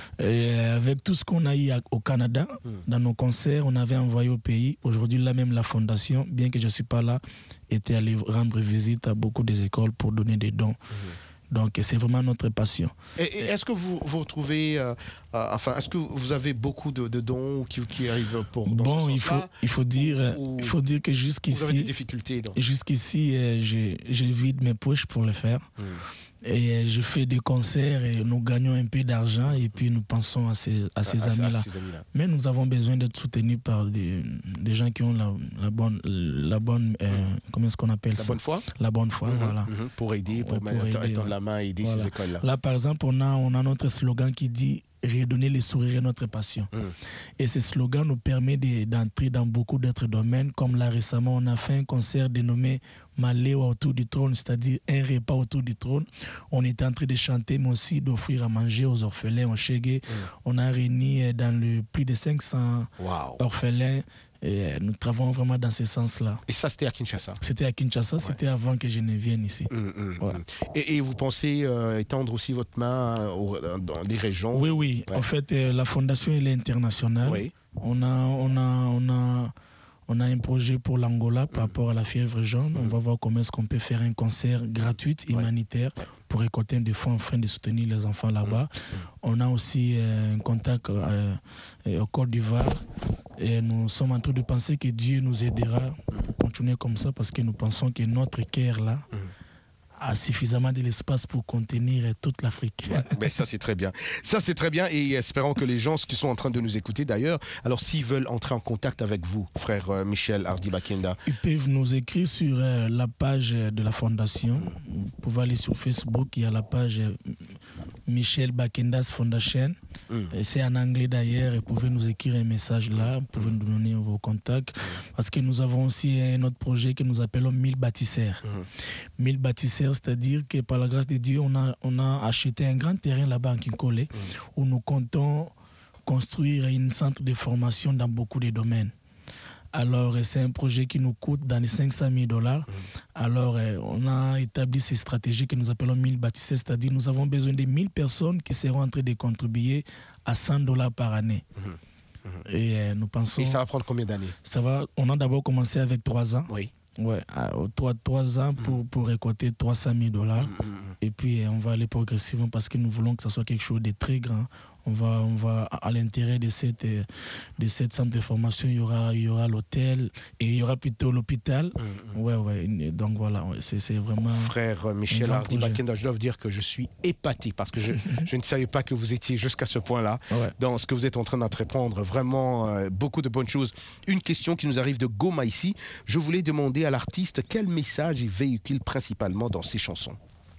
euh, avec tout ce qu'on a eu au Canada, hmm. dans nos concerts, on avait envoyé au pays. Aujourd'hui là même, la fondation, bien que je ne suis pas là, était allée rendre visite à beaucoup des écoles pour donner des dons. Hmm. Donc c'est vraiment notre passion. Et, et est-ce que vous vous retrouvez, euh, euh, enfin, est-ce que vous avez beaucoup de, de dons qui, qui arrivent pour dans bon, ce il faut il faut dire ou, il faut dire que jusqu'ici vous avez des difficultés. Donc. Jusqu'ici, euh, je, je vide mes poches pour le faire. Hmm. Et euh, je fais des concerts et nous gagnons un peu d'argent et puis nous pensons à ces, à ces, à, amis-là. À ces amis-là. Mais nous avons besoin d'être soutenus par des, des gens qui ont la, la bonne, la bonne euh, mmh. comment est-ce qu'on appelle la ça? La bonne foi. La bonne foi, mmh. voilà. Mmh. Pour aider, pour, ouais, pour aider, étendre ouais. la main et aider voilà. ces écoles-là. Là, par exemple, on a, on a notre slogan qui dit redonner les sourires à notre passion. Mmh. Et ce slogan nous permet de, d'entrer dans beaucoup d'autres domaines, comme là récemment, on a fait un concert dénommé Maléo autour du trône, c'est-à-dire un repas autour du trône. On était en train de chanter, mais aussi d'offrir à manger aux orphelins, aux Chégué. Mmh. On a réuni dans le plus de cinq cents wow. orphelins. Et nous travaillons vraiment dans ce sens-là. Et ça, c'était à Kinshasa? C'était à Kinshasa, ouais. C'était avant que je ne vienne ici. Mmh, mmh, ouais. et, et vous pensez euh, étendre aussi votre main aux, dans des régions? Oui, oui. Ouais. En fait, euh, la fondation elle est internationale. Oui. On a, on a, on a, on a un projet pour l'Angola par mmh. rapport à la fièvre jaune. Mmh. On va voir comment est-ce qu'on peut faire un concert gratuit, humanitaire, ouais. pour récolter des fonds afin de soutenir les enfants là-bas. Mmh. On a aussi euh, un contact euh, au Côte d'Ivoire. Et nous sommes en train de penser que Dieu nous aidera pour continuer comme ça parce que nous pensons que notre cœur là mmh. a suffisamment de l'espace pour contenir toute l'Afrique. Ouais, mais ça c'est très bien. Ça c'est très bien et espérons que les gens qui sont en train de nous écouter d'ailleurs, alors s'ils veulent entrer en contact avec vous, frère euh, Michel Hardy Bakenda, ils peuvent nous écrire sur euh, la page de la fondation. Vous pouvez aller sur Facebook, il y a la page euh, Michel Bakenda's Foundation. Mm. C'est en anglais d'ailleurs, et vous pouvez nous écrire un message là, vous pouvez nous donner vos contacts. Parce que nous avons aussi un autre projet que nous appelons mille bâtisseurs. Mm. mille bâtisseurs, c'est-à-dire que par la grâce de Dieu, on a, on a acheté un grand terrain là-bas en Kinkole, mm. où nous comptons construire un centre de formation dans beaucoup de domaines. Alors, c'est un projet qui nous coûte dans les cinq cent mille dollars. Alors, on a établi ces stratégies que nous appelons mille bâtisseurs, c'est-à-dire nous avons besoin de mille personnes qui seront en train de contribuer à cent dollars par année. Mmh. Mmh. Et euh, nous pensons... Et ça va prendre combien d'années? Ça va, on a d'abord commencé avec trois ans. Oui. Ouais, trois, trois ans pour, mmh. pour récolter trois cent mille dollars. Mmh. Et puis, on va aller progressivement parce que nous voulons que ça soit quelque chose de très grand. On va, on va à l'intérieur de cette, de cette centre de formation, il y aura, il y aura l'hôtel et il y aura plutôt l'hôpital. Mmh. Ouais, ouais. Donc voilà, c'est, c'est vraiment. Frère Michel Hardy Bakenda, je dois vous dire que je suis épaté parce que je, je ne savais pas que vous étiez jusqu'à ce point-là ouais. dans ce que vous êtes en train d'entreprendre. Vraiment, euh, beaucoup de bonnes choses. Une question qui nous arrive de Goma ici. Je voulais demander à l'artiste quel message il véhicule principalement dans ses chansons.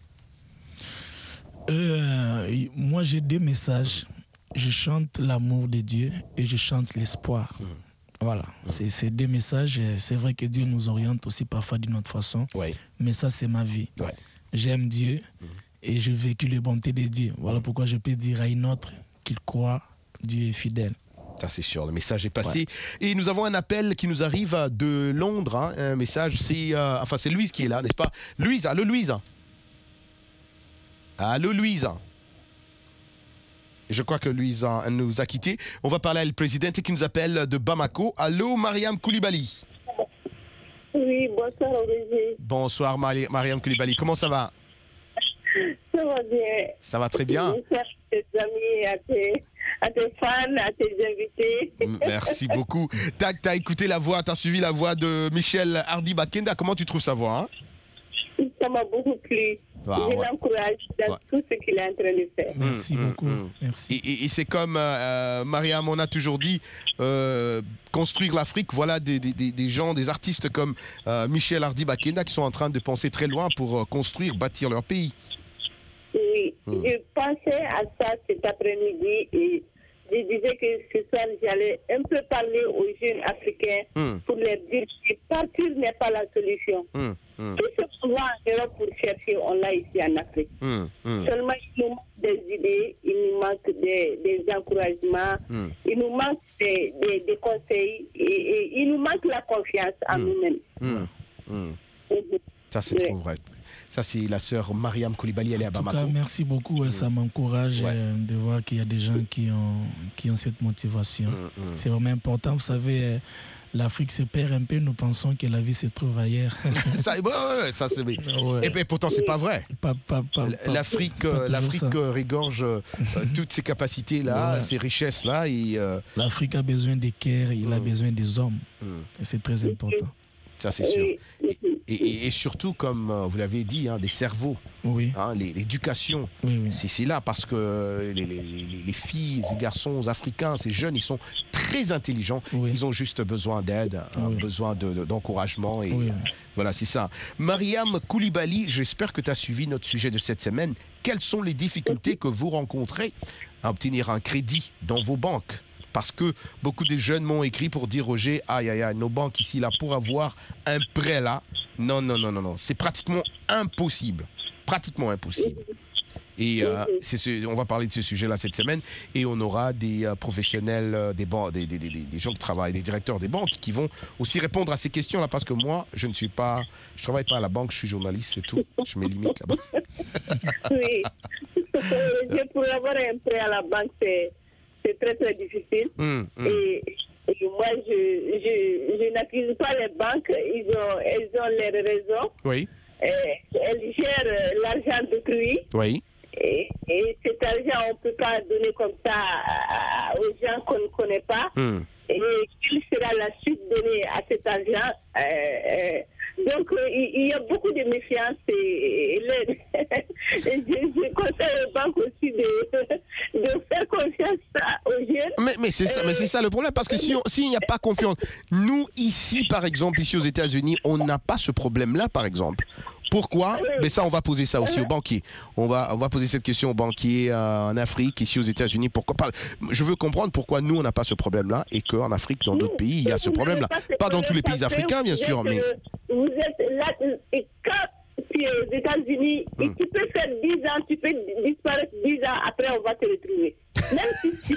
Euh, moi, j'ai deux messages. Je chante l'amour de Dieu et je chante l'espoir. Mmh. Voilà, mmh. c'est, c'est deux messages. C'est vrai que Dieu nous oriente aussi parfois d'une autre façon. Ouais. Mais ça, c'est ma vie. Ouais. J'aime Dieu mmh. et je véhicule les bontés de Dieu. Voilà mmh. pourquoi je peux dire à une autre qu'il croit, Dieu est fidèle. Ça, c'est sûr, le message est passé. Ouais. Et nous avons un appel qui nous arrive de Londres. Hein. Un message, c'est, euh, enfin, c'est Louise qui est là, n'est-ce pas? Louise, allô Louise. Allô Louise. Je crois que Louise nous a quittés. On va parler à le président qui nous appelle de Bamako. Allô Mariam Koulibaly. Oui, bonsoir Olivier. Bonsoir Mari- Mariam Koulibaly. Comment ça va? Ça va bien. Ça va très bien. Bonsoir à tes amis, à tes, à tes fans, à tes invités. Merci beaucoup. T'as, t'as écouté la voix, t'as suivi la voix de Michel Hardy Bakenda. Comment tu trouves sa voix hein? Ça m'a beaucoup plu. Ah, je ouais. l'encourage dans ouais. tout ce qu'il est en train de faire. Merci mmh, beaucoup. Mmh. Merci. Et, et, et c'est comme euh, Mariam, on a toujours dit, euh, construire l'Afrique, voilà des, des, des gens, des artistes comme euh, Michel Hardy Bakenda qui sont en train de penser très loin pour euh, construire, bâtir leur pays. Oui, mmh. je pensais à ça cet après-midi et je disais que ce soir, j'allais un peu parler aux jeunes Africains mmh. pour leur dire que partir n'est pas la solution. Mmh. Mmh. Tout ce qu'on va en Europe pour chercher, on l'a ici en Afrique. Mmh. Mmh. Seulement, il nous manque des idées, il nous manque des, des encouragements, mmh. il nous manque des, des, des conseils et, et il nous manque la confiance en mmh. nous-mêmes. Mmh. Mmh. Mmh. Ça, c'est oui. trop vrai. Ça, c'est la sœur Mariam Koulibaly, elle est à Bamako. En tout cas, merci beaucoup. Mmh. Ça m'encourage ouais. de voir qu'il y a des gens qui ont, qui ont cette motivation. Mmh. Mmh. C'est vraiment important. Vous savez, l'Afrique se perd un peu. Nous pensons que la vie se trouve ailleurs. ça, ouais, ouais, ça c'est oui. Ouais. Et puis, pourtant, c'est pas vrai. Pas, pas, pas, L'Afrique, pas l'Afrique regorge euh, toutes ces capacités-là, ouais. ces richesses-là. Et, euh... L'Afrique a besoin des cœurs, il mmh. a besoin des hommes. Mmh. Et c'est très important. Ça, c'est sûr. Et, et, et surtout, comme vous l'avez dit, hein, des cerveaux. Oui. Hein, l'éducation. Oui, oui. C'est, c'est là parce que les, les, les, les filles, les garçons africains, ces jeunes, ils sont très intelligents. Oui. Ils ont juste besoin d'aide, hein, oui. besoin de, de, d'encouragement. Et oui. euh, voilà, c'est ça. Mariam Koulibaly, j'espère que tu as suivi notre sujet de cette semaine. Quelles sont les difficultés que vous rencontrez à obtenir un crédit dans vos banques? Parce que beaucoup de jeunes m'ont écrit pour dire Roger, aïe aïe aïe, nos banques ici là pour avoir un prêt là, non non non non non, c'est pratiquement impossible, pratiquement impossible. Et euh, c'est ce, on va parler de ce sujet-là cette semaine et on aura des euh, professionnels, euh, des, ban- des, des, des, des gens qui travaillent, des directeurs des banques qui vont aussi répondre à ces questions-là parce que moi, je ne suis pas, je travaille pas à la banque, je suis journaliste, c'est tout. Je mets limite là-bas. Oui, pour avoir un prêt à la banque, c'est C'est très très difficile. Mmh, mmh. Et, et moi, je, je, je n'accuse pas les banques. Ils ont, elles ont leurs raisons. Oui. Et, elles gèrent l'argent d'autrui. Oui. Et, et cet argent, on ne peut pas donner comme ça à, aux gens qu'on ne connaît pas. Mmh. Et quelle sera la suite donnée à cet argent euh, euh, donc, euh, il y a beaucoup de méfiance et, et, les, et je, je conseille aux banques aussi de, de faire confiance aux jeunes. Mais, mais, c'est ça, mais c'est ça le problème, parce que si on, s'il n'y a pas confiance, nous ici, par exemple, ici aux États-Unis, on n'a pas ce problème-là, par exemple. Pourquoi? Mais ça, on va poser ça aussi aux banquiers. On va, on va poser cette question aux banquiers euh, en Afrique, ici aux États-Unis. Pourquoi pas? Je veux comprendre pourquoi nous, on n'a pas ce problème-là et qu'en Afrique, dans d'autres pays, il y a ce problème-là. Pas dans tous les pays africains, bien sûr, mais... Vous êtes là, et quand tu es aux États-Unis, hmm. et tu peux faire dix ans, tu peux disparaître dix ans, après on va te retrouver. Même si tu...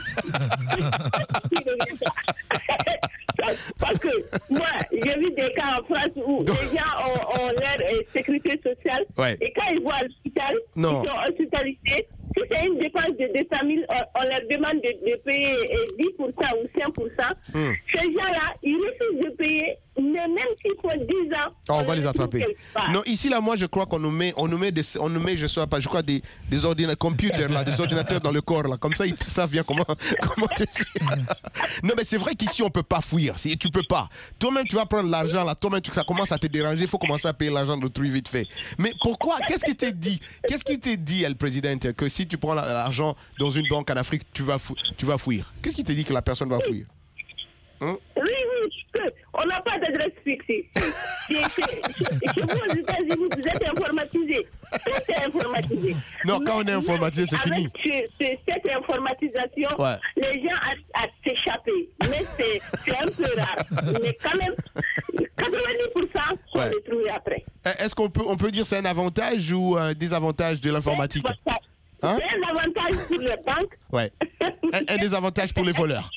Parce que moi, j'ai vu des cas en France où Donc... les gens ont, ont leur euh, sécurité sociale, ouais. et quand ils vont à l'hôpital, non. ils sont hospitalisés. Si c'est une dépense de deux cent mille, on, on leur demande de, de payer dix pour cent ou cinq pour cent. Mm. Ces gens-là, ils refusent de payer même mais même s'ils font dix ans, oh, on, on va les les attraper. Non, ici là, moi je crois qu'on nous met, on nous met, des, on nous met, je sais pas, je crois des, des ordinateurs, computers là, des ordinateurs dans le corps là, comme ça ils savent bien comment, comment te suivre. Non, mais c'est vrai qu'ici on peut pas fuir, si tu peux pas. Toi-même tu vas prendre l'argent là, toi-même tu, ça commence à te déranger, il faut commencer à payer l'argent d'autrui vite fait. Mais pourquoi? Qu'est-ce qui t'est dit? Qu'est-ce qui t'est dit, El Président, que si tu prends l'argent dans une banque en Afrique, tu vas, fou, tu vas fuir? Qu'est-ce qui t'est dit que la personne va fuir? Hein? Oui, oui, on n'a pas d'adresse fixe ici. Chez vous, aux États-Unis, vous êtes informatisé. Tout est informatisé. Non, quand on est informatisé, c'est fini. Avec cette informatisation, ouais. les gens ont à s'échapper. Mais c'est un peu rare. Mais quand même, quatre-vingt-dix pour cent, on ouais. les trouve après. Est-ce qu'on peut, on peut dire que c'est un avantage ou un désavantage de l'informatique? Hein? C'est un avantage pour les banques. Ouais. un, un désavantage pour les voleurs.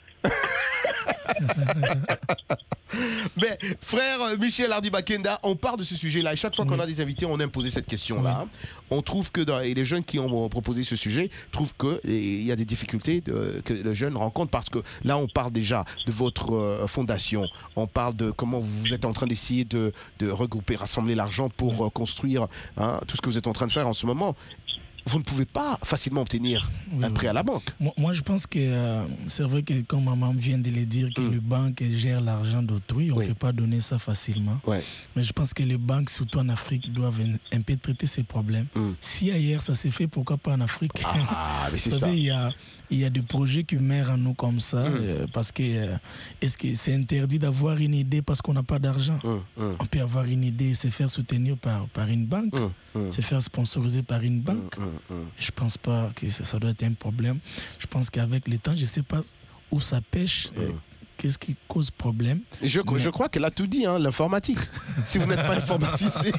Mais frère Michel Hardy-Bakenda, on parle de ce sujet-là et chaque fois qu'on a des invités, on a imposé cette question-là. Oui. On trouve que dans, et les jeunes qui ont proposé ce sujet trouvent qu'il y a des difficultés de, que les jeunes rencontrent parce que là, on parle déjà de votre euh, fondation. On parle de comment vous êtes en train d'essayer de, de regrouper, rassembler l'argent pour euh, construire hein, tout ce que vous êtes en train de faire en ce moment. Vous ne pouvez pas facilement obtenir oui, un prêt oui. à la banque. Moi, moi je pense que euh, c'est vrai que, comme maman vient de le dire, que mm. les banques gèrent l'argent d'autrui. On ne oui. peut pas donner ça facilement. Ouais. Mais je pense que les banques, surtout en Afrique, doivent un peu traiter ces problèmes. Mm. Si ailleurs ça s'est fait, pourquoi pas en Afrique? Ah, mais c'est ça. Il y a, il y a des projets qui meurent en nous comme ça. Mm. Euh, parce que euh, est-ce que c'est interdit d'avoir une idée parce qu'on n'a pas d'argent? mm. Mm. On peut avoir une idée et se faire soutenir par, par une banque, mm. Mm. se faire sponsoriser par une banque. Mm. Je ne pense pas que ça, ça doit être un problème. Je pense qu'avec le temps, je ne sais pas où ça pêche. Mm. Euh, Qu'est-ce qui cause problème? Je, mais... je crois qu'elle a tout dit, hein, l'informatique. Si vous n'êtes pas informatisé.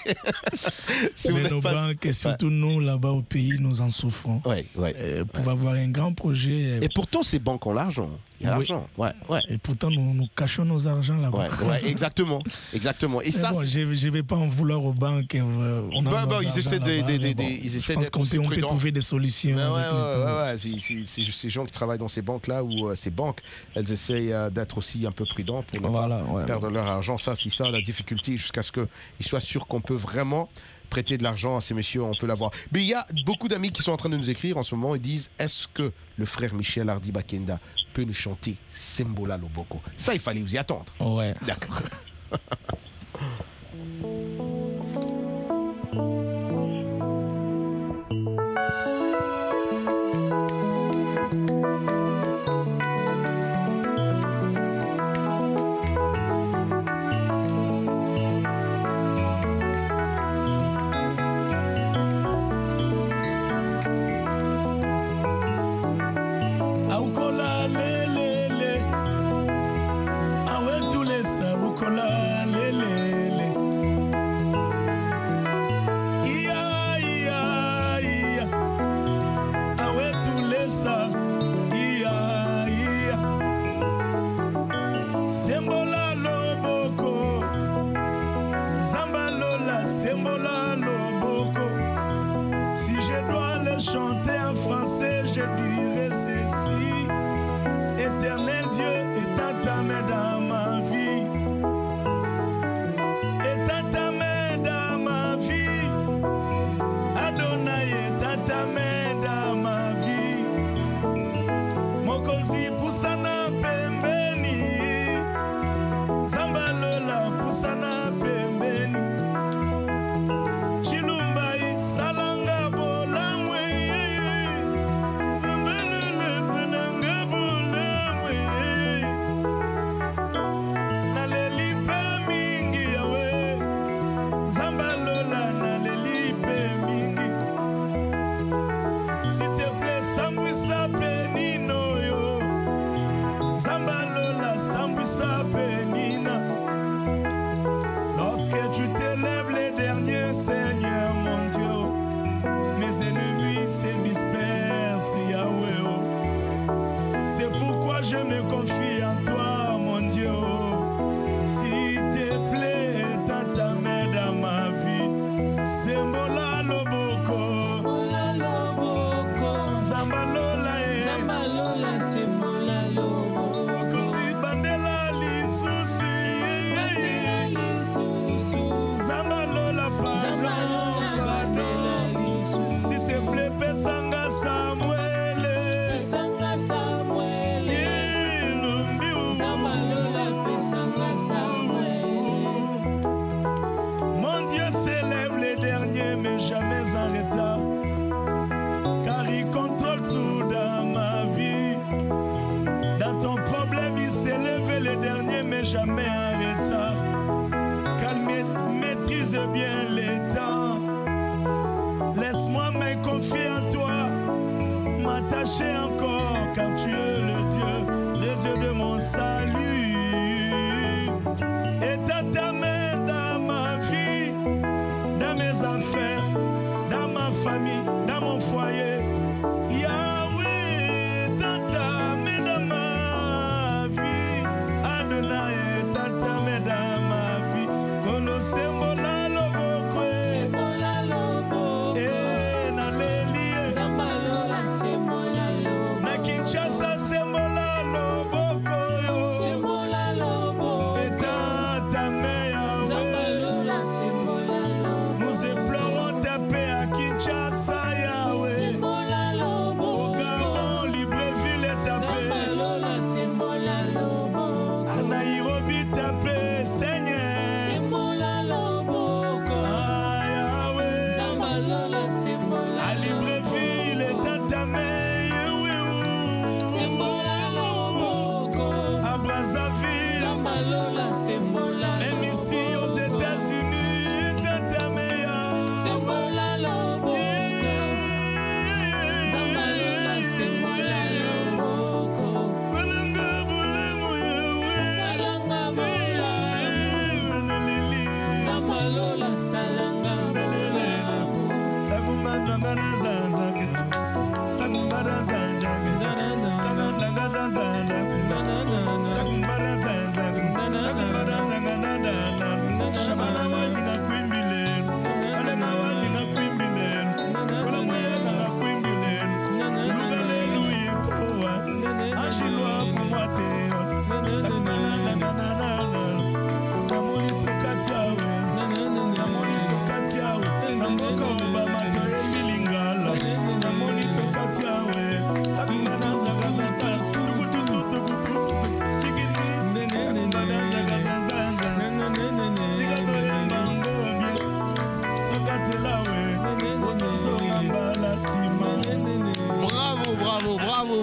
si mais nos pas... banques, et surtout ouais. nous, là-bas au pays, nous en souffrons. Ouais, ouais, euh, pour ouais. avoir un grand projet. Et pourtant, ces banques ont l'argent. Il y a oui. l'argent. Ouais, ouais. Et pourtant, nous, nous cachons nos argents là-bas. Ouais, ouais, exactement. exactement. Et ça, bon, je ne vais pas en vouloir aux banques. Euh, on a bah, bah, ils essaient de, de, de, bon, ils essaient d'être aussi prudents. On peut trouver des solutions. Ouais, ouais, ouais, ouais, ouais. C'est, c'est, c'est ces gens qui travaillent dans ces banques-là ou euh, ces banques, elles essayent euh, d'être aussi un peu prudents pour ne voilà, pas ouais, perdre ouais. leur argent. Ça, c'est ça la difficulté, jusqu'à ce qu'ils soient sûrs qu'on peut vraiment prêter de l'argent à ces messieurs, on peut l'avoir. Mais il y a beaucoup d'amis qui sont en train de nous écrire en ce moment et disent, est-ce que le frère Michel Hardy-Bakenda peut nous chanter Sembola Loboko? Ça, il fallait vous y attendre. Ouais. D'accord. Ukola bien les temps. Laisse-moi me confier en toi, m'attacher encore, car tu es le Dieu, le Dieu de mon salut. Et t'as ta main dans ma vie, dans mes affaires, dans ma famille, dans mon foyer. Yahweh, t'as ta main dans ma vie. Adonai, t'as ta main dans ma vie. Connaissez-moi la lobo, c'est moi la lobo. Eh, na lelie, Zambalola, c'est moi la lobo. Na Kinshasa, c'est moi la lobo, c'est moi la lobo. Et t'as ta main, Yahweh. Zambalola, c'est moi la lobo. Nous implorons ta paix à Kinshasa, Yahweh. C'est moi la lobo. Au Gabon, Libreville et ta paix. Zambalola, c'est moi la lobo. À Nairobi, ta paix, Seigneur. C'est moi la lobo. Ah, Yahweh. Zambalola, c'est moi la lobo. À Libreville et ta ta main, Yahweh. C'est moi la lobo. À Brazzaville. Zambalola, c'est moi la lobo. Même ici aux États-Unis, ta ta main, c'est moi la lobo. Zambalola, c'est moi la lobo. Salanga bola. Zambalola, salanga bola. Sagumba ngana zanza. Sagumba zanza. Sagumba zanza. Sagumba zanza. Sagumba zanza. Shabana wanyina kwimbilen. Alema wanyina kwimbilen. Kola mwela na kwimbilen. Hallelujah poa. Ashilwa kumwateo. Sagumba ngana. Namoni tokatiawe. Namoni tokatiawe. Namoka obama toye milingala. Namoni tokatiawe. Sagumba zanza zanza. Tugu tugu tugu tugu. Chikini. Sagumba zanza zanza. Sigado yembango bien. Tokatelawe. Otiso ngambala sima. Bravo, bravo, bravo.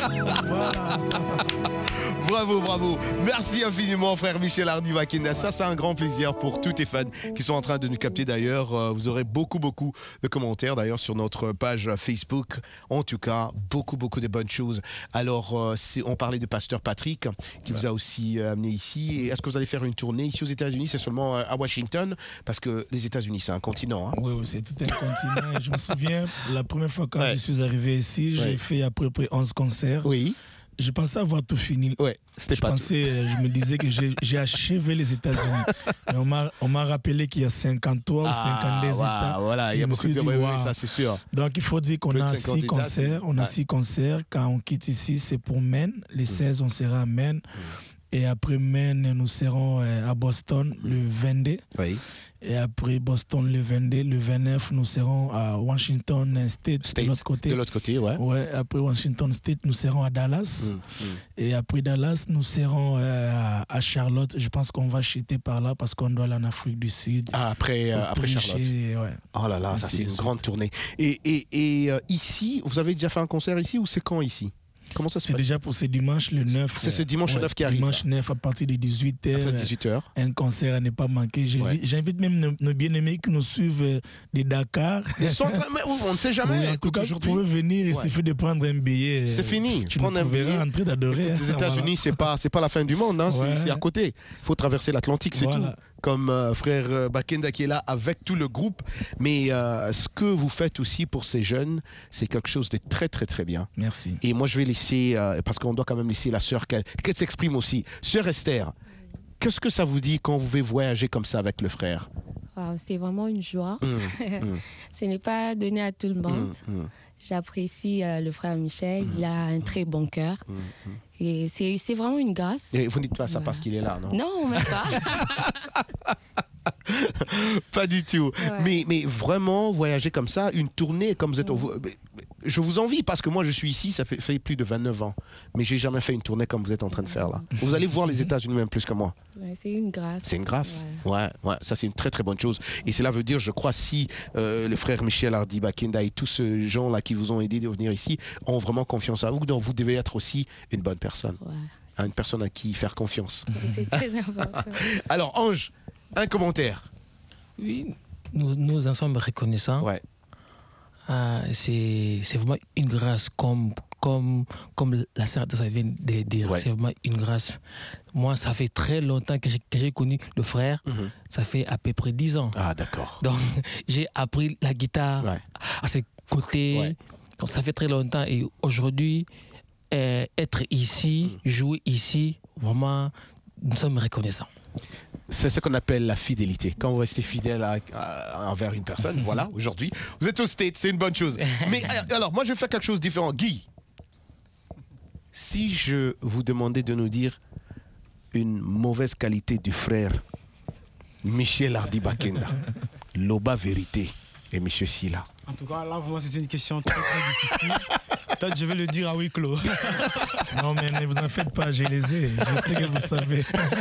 Bravo, bravo. Merci infiniment, frère Michel Hardy Makena. Ça, c'est un grand plaisir pour tous tes fans qui sont en train de nous capter d'ailleurs. Euh, Vous aurez beaucoup, beaucoup de commentaires d'ailleurs sur notre page Facebook. En tout cas, beaucoup, beaucoup de bonnes choses. Alors, euh, c'est- on parlait de Pasteur Patrick qui vous a aussi euh, amené ici. Et est-ce que vous allez faire une tournée ici aux États-Unis? C'est seulement euh, à Washington? Parce que les États-Unis, c'est un continent. Hein. Oui, oui, c'est tout un continent. Et je me souviens, la première fois quand Ouais. je suis arrivé ici, j'ai Ouais. fait à peu près onze concerts. Oui. Je pensais avoir tout fini. Ouais, c'était je pas pensais, euh, Je me disais que j'ai j'ai achevé les États-Unis. Et on m'a on m'a rappelé qu'il y a cinquante-trois ou cinquante-deux Ah, États. voilà, il y a Et je me beaucoup suis de... dit, oui, oui, waouh. ça c'est sûr. Donc il faut dire qu'on Plus de a cinquante six États, concerts. On a ouais. six concerts. Quand on quitte ici, c'est pour Maine. Les seize, on sera à Maine. Et après Maine, nous serons euh, à Boston le vingt-deux. Oui. Et après Boston le vingt-deux, le vingt-neuf, nous serons à Washington State, State, de l'autre côté. de l'autre côté, ouais. Ouais, après Washington State, nous serons à Dallas. Mm, mm. Et après Dallas, nous serons euh, à, à Charlotte. Je pense qu'on va chuter par là parce qu'on doit aller en Afrique du Sud. Ah, après, euh, Pour après prêcher, Charlotte. ouais. Oh là là, ça Ainsi c'est de une suite. grande tournée. Et, et, et euh, ici, vous avez déjà fait un concert ici ou c'est quand ici? Comment ça se C'est passe? déjà pour ce dimanche le neuf. C'est ce dimanche le ouais, neuf qui arrive, Dimanche neuf à partir de dix-huit heures. Après dix-huit heures. Un concert à ne pas manquer. J'invite Ouais. j'invite même nos, nos bien-aimés qui nous suivent euh, de Dakar. Ils sont en train- mais on ne sait jamais. Oui, en tout Écoute, cas, vous aujourd'hui. pouvez venir, il Ouais. suffit de prendre un billet. C'est fini. Tu Prendre nous un billet. trouveras en train d'adorer. Écoute, les hein, États-Unis, voilà. c'est pas, c'est pas la fin du monde, hein, c'est- Ouais. c'est à côté. Il faut traverser l'Atlantique, c'est Voilà. tout. Comme euh, frère euh, Bakenda qui est là avec tout le groupe. Mais euh, ce que vous faites aussi pour ces jeunes, c'est quelque chose de très, très, très bien. Merci. Et moi, je vais laisser, euh, parce qu'on doit quand même laisser la sœur qu'elle qu'elle s'exprime aussi. Sœur Esther, qu'est-ce que ça vous dit quand vous pouvez voyager comme ça avec le frère? Wow, c'est vraiment une joie. Mmh, mmh. Ce n'est pas donné à tout le monde. Mmh, mmh. J'apprécie euh, le frère Michel. Il a un très bon cœur. Mmh, mmh. Et c'est c'est vraiment une grâce. Et vous dites pas ça Voilà. parce qu'il est là, non? Non, même pas. Pas du tout. Ouais. Mais, mais vraiment, voyager comme ça, une tournée comme vous êtes... vous- Je vous envie parce que moi, je suis ici, ça fait, fait plus de vingt-neuf ans. Mais j'ai jamais fait une tournée comme vous êtes en train de faire là. Vous allez voir les États-Unis même plus que moi. Ouais, c'est une grâce. C'est une grâce. Ouais, ouais, ça c'est une très très bonne chose. Et cela veut dire, je crois, si euh, le frère Michel Hardy Bakenda et tous ces gens-là qui vous ont aidé de venir ici ont vraiment confiance en vous, donc vous devez être aussi une bonne personne. Ouais, Une personne à qui faire confiance. c'est très important. Alors, Ange, un commentaire. Oui, nous, nous en sommes reconnaissants. Ouais. Euh, c'est, c'est vraiment une grâce, comme, comme, comme la sœur de ça vient de dire. Ouais. C'est vraiment une grâce. Moi, ça fait très longtemps que j'ai, que j'ai connu le frère. Mm-hmm. Ça fait à peu près dix ans. Ah, d'accord. Donc, j'ai appris la guitare ouais. à ses côtés. Ouais. Donc, ça fait très longtemps. Et aujourd'hui, euh, être ici, mm. jouer ici, vraiment, nous sommes reconnaissants. C'est ce qu'on appelle la fidélité. Quand vous restez fidèle à, à, envers une personne, voilà, aujourd'hui, vous êtes au States, c'est une bonne chose. Mais alors, moi, je vais faire quelque chose de différent. Guy, si je vous demandais de nous dire une mauvaise qualité du frère Michel Hardy Bakenda, Loba Vérité et Monsieur Silla. En tout cas, là, pour moi, c'est une question très, très difficile. Peut-être je vais le dire à huis clos. Non, mais ne vous en faites pas, je les ai. Je sais que vous savez.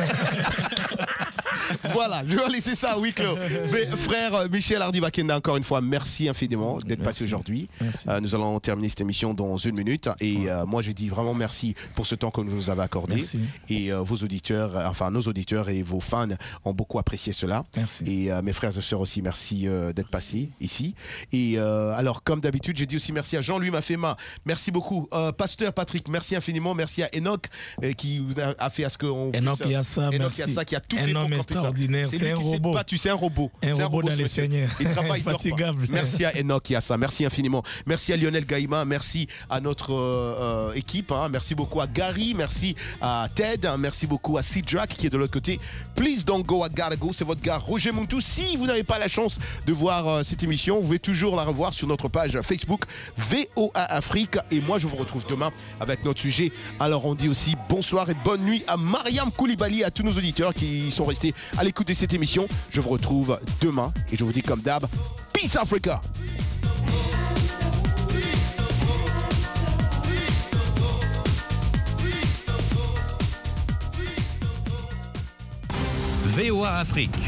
Voilà, je vais laisser ça à huis clos. Mais frère Michel Hardy Bakenda, encore une fois, merci infiniment d'être merci. passé aujourd'hui. Euh, nous allons terminer cette émission dans une minute. Et euh, moi, je dis vraiment merci pour ce temps que vous nous avez accordé. Merci. Et euh, vos auditeurs, euh, enfin nos auditeurs et vos fans ont beaucoup apprécié cela. Merci. Et euh, mes frères et sœurs aussi, merci euh, d'être passés ici. Et euh, alors, comme d'habitude, j'ai dit aussi merci à Jean-Louis Mafema. Merci beaucoup. Euh, Pasteur Patrick, merci infiniment. Merci à Enoch euh, qui a fait à ce qu'on puisse... Enoch Yassa, Enoch Yassa qui a tout fait pour qu'on puisse... Extraordinaire, c'est, c'est un robot. Pas, tu sais, un robot. Un c'est robot, un robot dans les seigneurs. Il travaille infatigable. Merci à Enoch Yassa, merci infiniment. Merci à Lionel Gaïma, merci à notre euh, euh, équipe. Hein. Merci beaucoup à Gary, merci à Ted, hein. Merci beaucoup à Sidrak qui est de l'autre côté. Please don't go, I gotta go. C'est votre gars Roger Muntu. Si vous n'avez pas la chance de voir euh, cette émission, vous pouvez toujours la revoir sur notre page Facebook V O A Afrique. Et moi, je vous retrouve demain avec notre sujet. Alors, on dit aussi bonsoir et bonne nuit à Mariam Koulibaly, à tous nos auditeurs qui sont restés à l'écoute de cette émission. Je vous retrouve demain et je vous dis comme d'hab, Peace Africa. V O A Afrique.